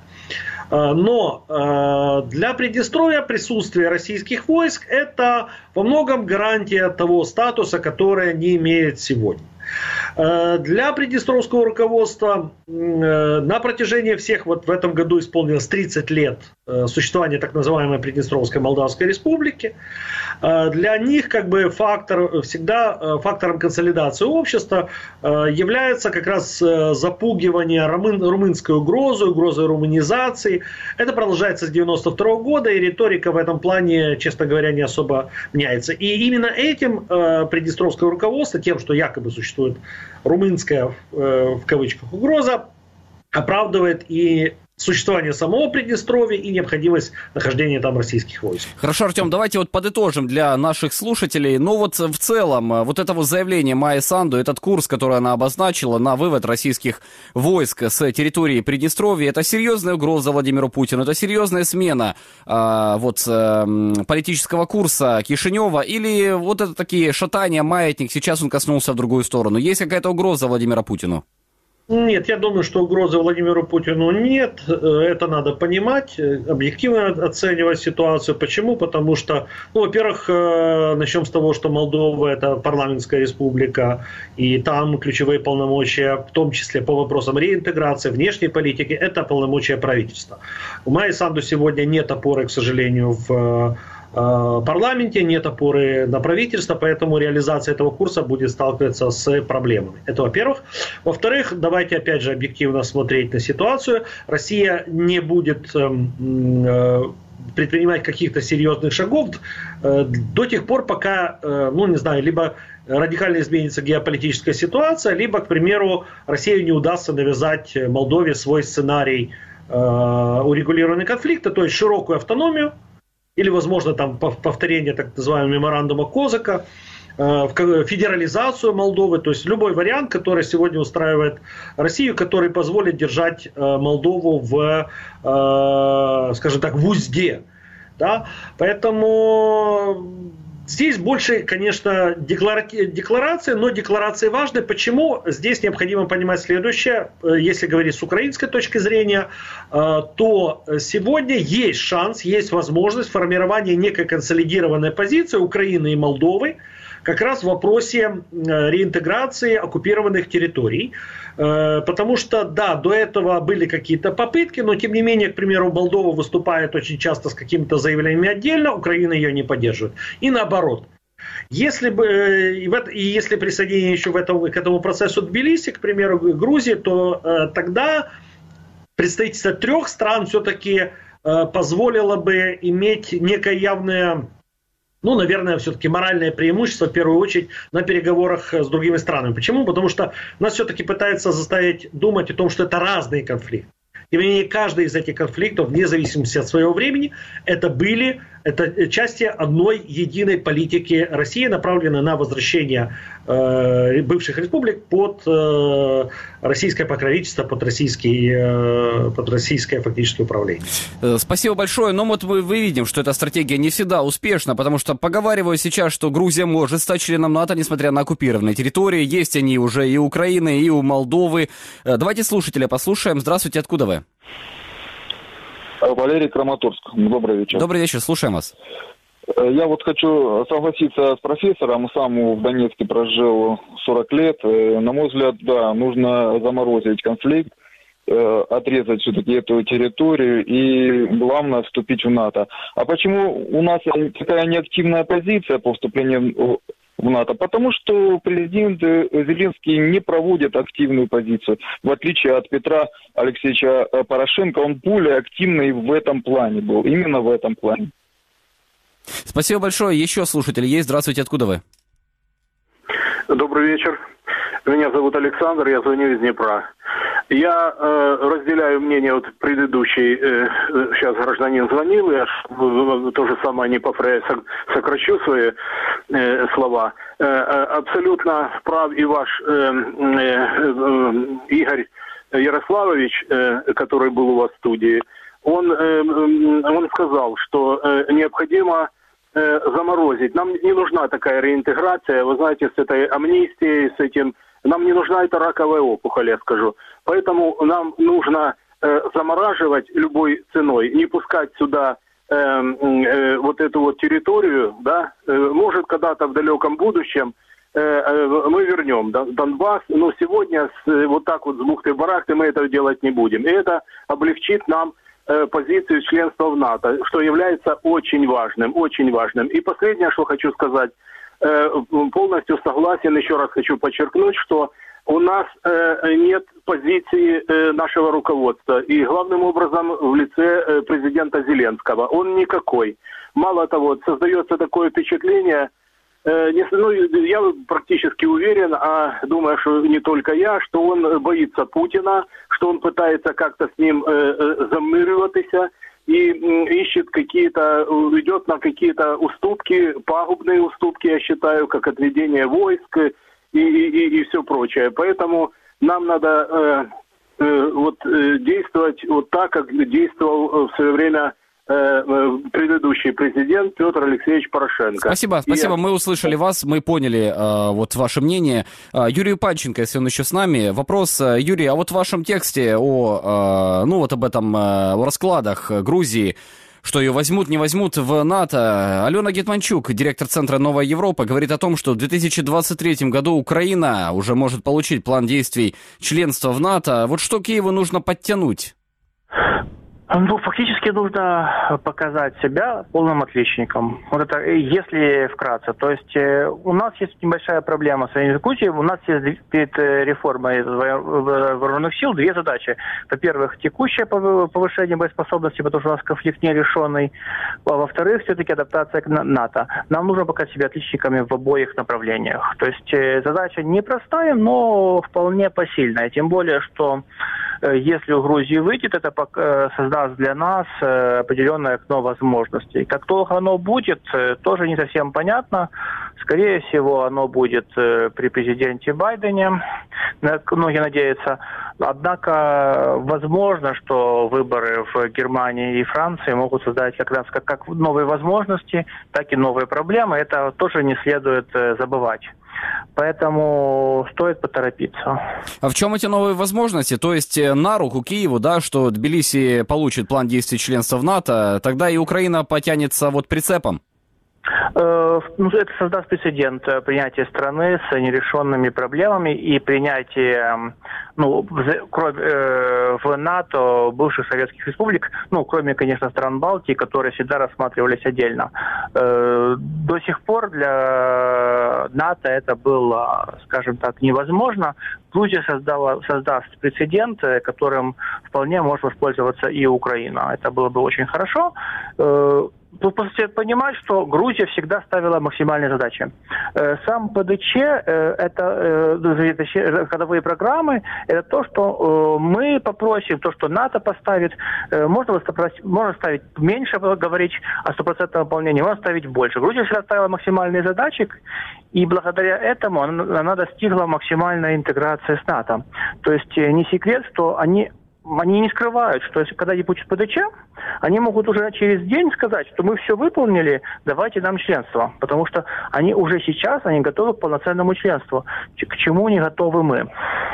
Но для Приднестровья присутствие российских войск – это во многом гарантия того статуса, который они имеют сегодня. Для приднестровского руководства на протяжении всех, вот в этом году исполнилось тридцать лет существования так называемой Приднестровской Молдавской Республики. Для них как бы фактор, всегда фактором консолидации общества является как раз запугивание румынской угрозы, угрозы румынизации. Это продолжается с девяносто второго года, и риторика в этом плане, честно говоря, не особо меняется. И именно этим приднестровское руководство, тем, что якобы существует румынская, в кавычках, угроза, оправдывает и существование самого Приднестровья и необходимость нахождения там российских войск.
Хорошо, Артем, давайте вот подытожим для наших слушателей. Ну вот в целом, вот это вот заявление Майи Санду, этот курс, который она обозначила на вывод российских войск с территории Приднестровья, это серьезная угроза Владимиру Путину, это серьезная смена э, вот, э, политического курса Кишинева, или вот это такие шатания, маятник, сейчас он коснулся в другую сторону. Есть какая-то угроза Владимиру Путину?
Нет, я думаю, что угрозы Владимиру Путину нет. Это надо понимать, объективно оценивать ситуацию. Почему? Потому что, ну, во-первых, начнем с того, что Молдова – это парламентская республика, и там ключевые полномочия, в том числе по вопросам реинтеграции, внешней политики, это полномочия правительства. У Майи Санду сегодня нет опоры, к сожалению, в парламенте, нет опоры на правительство, поэтому реализация этого курса будет сталкиваться с проблемами. Это во-первых. Во-вторых, давайте опять же объективно смотреть на ситуацию. Россия не будет предпринимать каких-то серьезных шагов до тех пор, пока, ну не знаю, либо радикально изменится геополитическая ситуация, либо, к примеру, России не удастся навязать Молдове свой сценарий урегулирования конфликта, то есть широкую автономию, или, возможно, там повторение так называемого меморандума Козака, федерализацию Молдовы, то есть любой вариант, который сегодня устраивает Россию, который позволит держать Молдову в, скажем так, в узде. Да? Поэтому Здесь больше, конечно, декларации, но декларации важны. Почему? Здесь необходимо понимать следующее. Если говорить с украинской точки зрения, то сегодня есть шанс, есть возможность формирования некой консолидированной позиции Украины и Молдовы как раз в вопросе реинтеграции оккупированных территорий. Потому что, да, до этого были какие-то попытки, но тем не менее, к примеру, Молдова выступает очень часто с какими-то заявлениями отдельно, Украина ее не поддерживает. И наоборот. Если бы, и, в, и если присоединение еще в этом, к этому процессу Тбилиси, к примеру, Грузии, то э, тогда представительство трех стран все-таки э, позволило бы иметь некое явное, ну, наверное, все-таки моральное преимущество, в первую очередь, на переговорах с другими странами. Почему? Потому что нас все-таки пытаются заставить думать о том, что это разные конфликты. Тем не менее, каждый из этих конфликтов, вне зависимости от своего времени, это были это части одной единой политики России, направленной на возвращение э, бывших республик под э, российское покровительство, под, российский, э, под российское фактическое управление.
Спасибо большое. Но вот мы видим, что эта стратегия не всегда успешна, потому что поговариваю сейчас, что Грузия может стать членом НАТО, несмотря на оккупированные территории. Есть они уже и у Украины, и у Молдовы. Давайте слушателя послушаем. Здравствуйте, откуда вы?
Валерий, Краматорск. Добрый вечер.
Добрый вечер, слушаем вас.
Я вот хочу согласиться с профессором. Сам в Донецке прожил сорок лет. На мой взгляд, да, нужно заморозить конфликт, отрезать все-таки эту территорию и, главное, вступить в НАТО. А почему у нас такая неактивная позиция по вступлению в НАТО? Потому что президент Зеленский не проводит активную позицию. В отличие от Петра Алексеевича Порошенко, он более активный в этом плане был. Именно в этом плане.
Спасибо большое. Еще слушатель есть. Здравствуйте, откуда вы?
Добрый вечер. Меня зовут Александр, я звоню из Днепра. Я э, разделяю мнение вот предыдущий, э, сейчас гражданин звонил, я э, то же самое не повторяю, сокращу свои э, слова. Э, абсолютно прав и ваш э, э, Игорь Ярославович, э, который был у вас в студии. Он, э, он сказал, что э, необходимо э, заморозить. Нам не нужна такая реинтеграция, вы знаете, с этой амнистией, с этим. Нам не нужна эта раковая опухоль, я скажу. Поэтому нам нужно э, замораживать любой ценой, не пускать сюда э, э, вот эту вот территорию, да. Э, может, когда-то в далеком будущем э, э, мы вернем Донбасс, но сегодня с, вот так вот с бухты-барахты мы этого делать не будем. И это облегчит нам э, позицию членства в НАТО, что является очень важным, очень важным. И последнее, что хочу сказать. Полностью согласен, еще раз хочу подчеркнуть, что у нас э, нет позиции э, нашего руководства. И главным образом в лице э, президента Зеленского. Он никакой. Мало того, создается такое впечатление, э, не, ну, я практически уверен, а думаю, что не только я, что он боится Путина, что он пытается как-то с ним э, э, замыриваться. И ищет какие-то, идет на какие-то уступки, пагубные уступки, я считаю, как отведение войск и, и, и все прочее. Поэтому нам надо э, э, вот, э, действовать вот так, как действовал в свое время э, предыдущий президент Петр Алексеевич Порошенко.
Спасибо, спасибо.
Я...
Мы услышали вас, мы поняли э, вот ваше мнение. Э, Юрий Панченко, если он еще с нами. Вопрос, э, Юрий, а вот в вашем тексте о, э, ну вот об этом, э, о раскладах Грузии, что ее возьмут, не возьмут в НАТО, Алена Гетманчук, директор Центра «Новая Европа», говорит о том, что в две тысячи двадцать третьем году Украина уже может получить план действий членства в НАТО. Вот что Киеву нужно подтянуть?
Ну, фактически нужно показать себя полным отличником. Вот это, если вкратце. То есть э, у нас есть небольшая проблема с Якутией. У нас есть перед реформой вооруженных сил две задачи. Во-первых, текущее повышение боеспособности, потому что у нас конфликт нерешенный. А во-вторых, все-таки адаптация к НАТО. Нам нужно показать себя отличниками в обоих направлениях. То есть э, задача непростая, но вполне посильная. Тем более, что э, если у Грузии выйдет, это э, создаст для нас определенное окно возможностей. Как долго оно будет, тоже не совсем понятно. Скорее всего, оно будет при президенте Байдене, многие надеются. Однако возможно, что выборы в Германии и Франции могут создать как раз как, как новые возможности, так и новые проблемы. Это тоже не следует забывать. Поэтому стоит поторопиться.
А в чем эти новые возможности? То есть на руку Киеву, да, что Тбилиси получит план действий членства в НАТО, тогда и Украина потянется вот прицепом?
Ну, это создаст прецедент принятия страны с нерешенными проблемами и принятия, ну, кроме, э, в НАТО бывших советских республик, ну, кроме, конечно, стран Балтии, которые всегда рассматривались отдельно. Э, до сих пор для НАТО это было, скажем так, невозможно. Грузия создала, создаст прецедент, которым вполне может воспользоваться и Украина. Это было бы очень хорошо. Э, Просто стоит понимать, что Грузия всегда ставила максимальные задачи. Сам ПДЧ, это ходовые программы, это то, что мы попросим, то, что НАТО поставит. Можно, можно ставить меньше, говорить о стопроцентном выполнении, можно ставить больше. Грузия всегда ставила максимальные задачи, и благодаря этому она, она достигла максимальной интеграции с НАТО. То есть не секрет, что они... Они не скрывают, что если когда они получат ПДЧ, они могут уже через день сказать, что мы все выполнили, давайте нам членство. Потому что они уже сейчас они готовы к полноценному членству. К чему не готовы мы.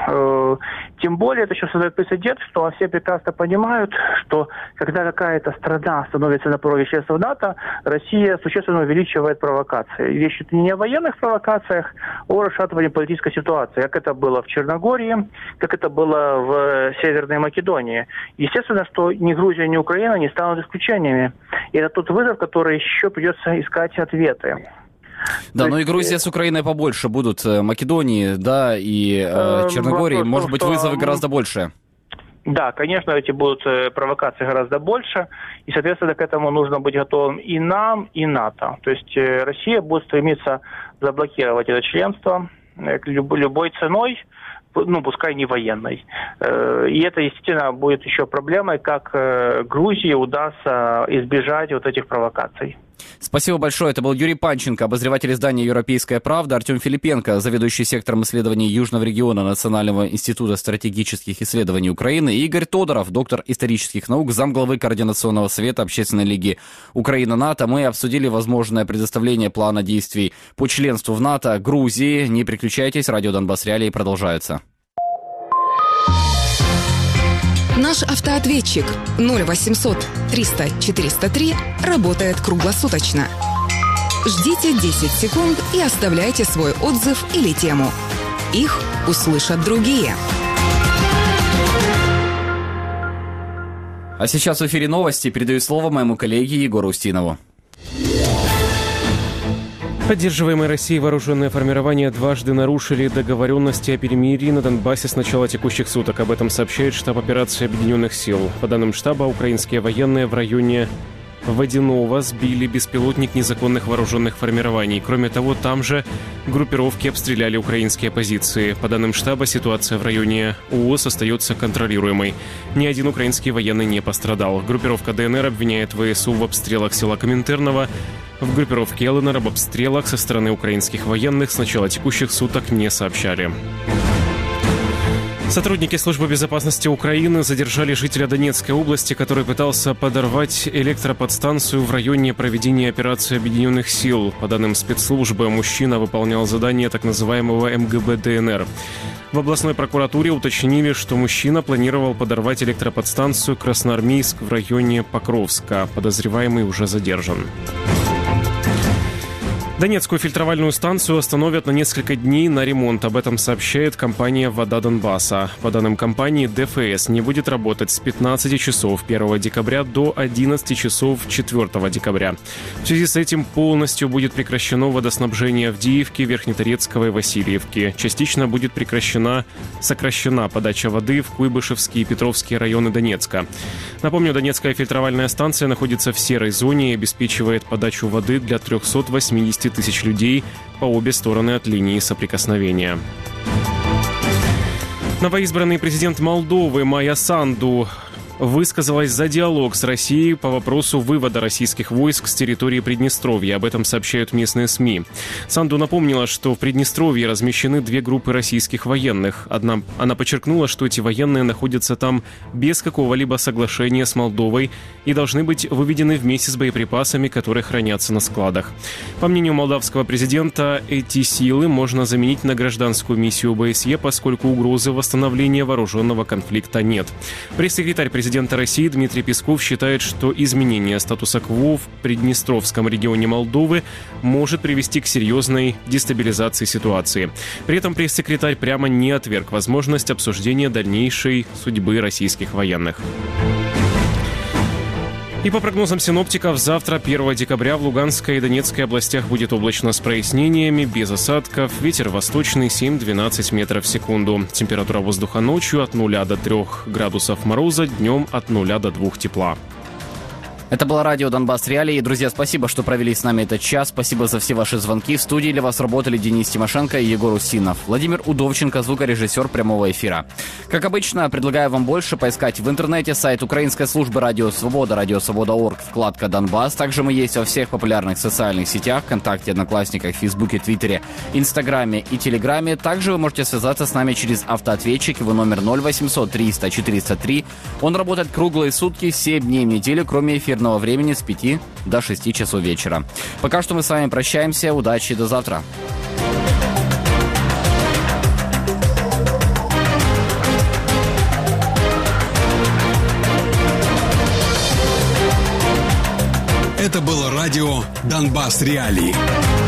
Тем более это еще создает прецедент, что все прекрасно понимают, что когда какая-то страна становится на пороге членства в НАТО, Россия существенно увеличивает провокации. Речь идет не о военных провокациях, а о расшатывании политической ситуации. Как это было в Черногории, как это было в Северной Македонии. Естественно, что ни Грузия, ни Украина не станут исключениями. И это тот вызов, который еще придется искать ответы.
Да, но и Грузия с Украиной побольше будут, Македонии, да, и э, Черногории, Вопрос, может быть, вызовы гораздо больше.
Да, конечно, эти будут провокации гораздо больше, и, соответственно, к этому нужно быть готовым и нам, и НАТО. То есть Россия будет стремиться заблокировать это членство любой ценой, ну, пускай не военной. И это, естественно, будет еще проблемой, как Грузии удастся избежать вот этих провокаций.
Спасибо большое. Это был Юрий Панченко, обозреватель издания «Европейская правда», Артем Филипенко, заведующий сектором исследований Южного региона Национального института стратегических исследований Украины, и Игорь Тодоров, доктор исторических наук, замглавы Координационного совета Общественной лиги Украина-НАТО. Мы обсудили возможное предоставление плана действий по членству в НАТО Грузии. Не переключайтесь, радио Донбасс Реалии продолжается.
Наш автоответчик ноль восемьсот триста четыреста три работает круглосуточно. Ждите десять секунд и оставляйте свой отзыв или тему. Их услышат другие.
А сейчас в эфире новости. Передаю слово моему коллеге Егору Устинову.
Поддерживаемые Россией вооруженные формирования дважды нарушили договоренности о перемирии на Донбассе с начала текущих суток. Об этом сообщает штаб операции Объединенных сил. По данным штаба, украинские военные в районе Водяного сбили беспилотник незаконных вооруженных формирований. Кроме того, там же группировки обстреляли украинские позиции. По данным штаба, ситуация в районе ООС остается контролируемой. Ни один украинский военный не пострадал. Группировка ДНР обвиняет ВСУ в обстрелах села Коминтерново. В группировке ЛНР об обстрелах со стороны украинских военных с начала текущих суток не сообщали. Сотрудники службы безопасности Украины задержали жителя Донецкой области, который пытался подорвать электроподстанцию в районе проведения операции Объединенных сил. По данным спецслужбы, мужчина выполнял задание так называемого эм гэ бэ дэ эн эр. В областной прокуратуре уточнили, что мужчина планировал подорвать электроподстанцию Красноармейск в районе Покровска. Подозреваемый уже задержан. Донецкую фильтровальную станцию остановят на несколько дней на ремонт. Об этом сообщает компания «Вода Донбасса». По данным компании, дэ эф эс не будет работать с пятнадцати часов первого декабря до одиннадцати часов четвёртого декабря. В связи с этим полностью будет прекращено водоснабжение в Диевке, Верхнеторецковой и Васильевке. Частично будет прекращена, сокращена подача воды в Куйбышевские и Петровские районы Донецка. Напомню, Донецкая фильтровальная станция находится в серой зоне и обеспечивает подачу воды для трёхсот восьмидесяти тысяч людей по обе стороны от линии соприкосновения. Новоизбранный президент Молдовы Майя Санду высказалась за диалог с Россией по вопросу вывода российских войск с территории Приднестровья. Об этом сообщают местные СМИ. Санду напомнила, что в Приднестровье размещены две группы российских военных. Одна, она подчеркнула, что эти военные находятся там без какого-либо соглашения с Молдовой и должны быть выведены вместе с боеприпасами, которые хранятся на складах. По мнению молдавского президента, эти силы можно заменить на гражданскую миссию ОБСЕ, поскольку угрозы восстановления вооруженного конфликта нет. Пресс-секретарь президента России Дмитрий Песков считает, что изменение статуса КВО в Приднестровском регионе Молдовы может привести к серьезной дестабилизации ситуации. При этом пресс-секретарь прямо не отверг возможность обсуждения дальнейшей судьбы российских военных. И по прогнозам синоптиков, завтра, первого декабря, в Луганской и Донецкой областях будет облачно с прояснениями, без осадков. Ветер восточный семь-двенадцать метров в секунду. Температура воздуха ночью от нуля до трёх градусов мороза, днем от нуля до двух тепла.
Это было радио «Донбасс Реалии». Друзья, спасибо, что провели с нами этот час. Спасибо за все ваши звонки. В студии для вас работали Денис Тимошенко и Егор Устинов. Владимир Удовченко, звукорежиссер прямого эфира. Как обычно, предлагаю вам больше поискать в интернете сайт украинской службы «Радио Свобода», радио свобода точка орг, вкладка «Донбасс». Также мы есть во всех популярных социальных сетях, ВКонтакте, Одноклассниках, Фейсбуке, Твиттере, Инстаграме и Телеграме. Также вы можете связаться с нами через автоответчик, его номер ноль восемьсот триста четыреста три. Он работает круглые сутки, семь дней в неделю, кроме эфира времени с пяти до шести часов вечера. Пока что мы с вами прощаемся. Удачи, до завтра.
Это было радио «Донбасс Реалии».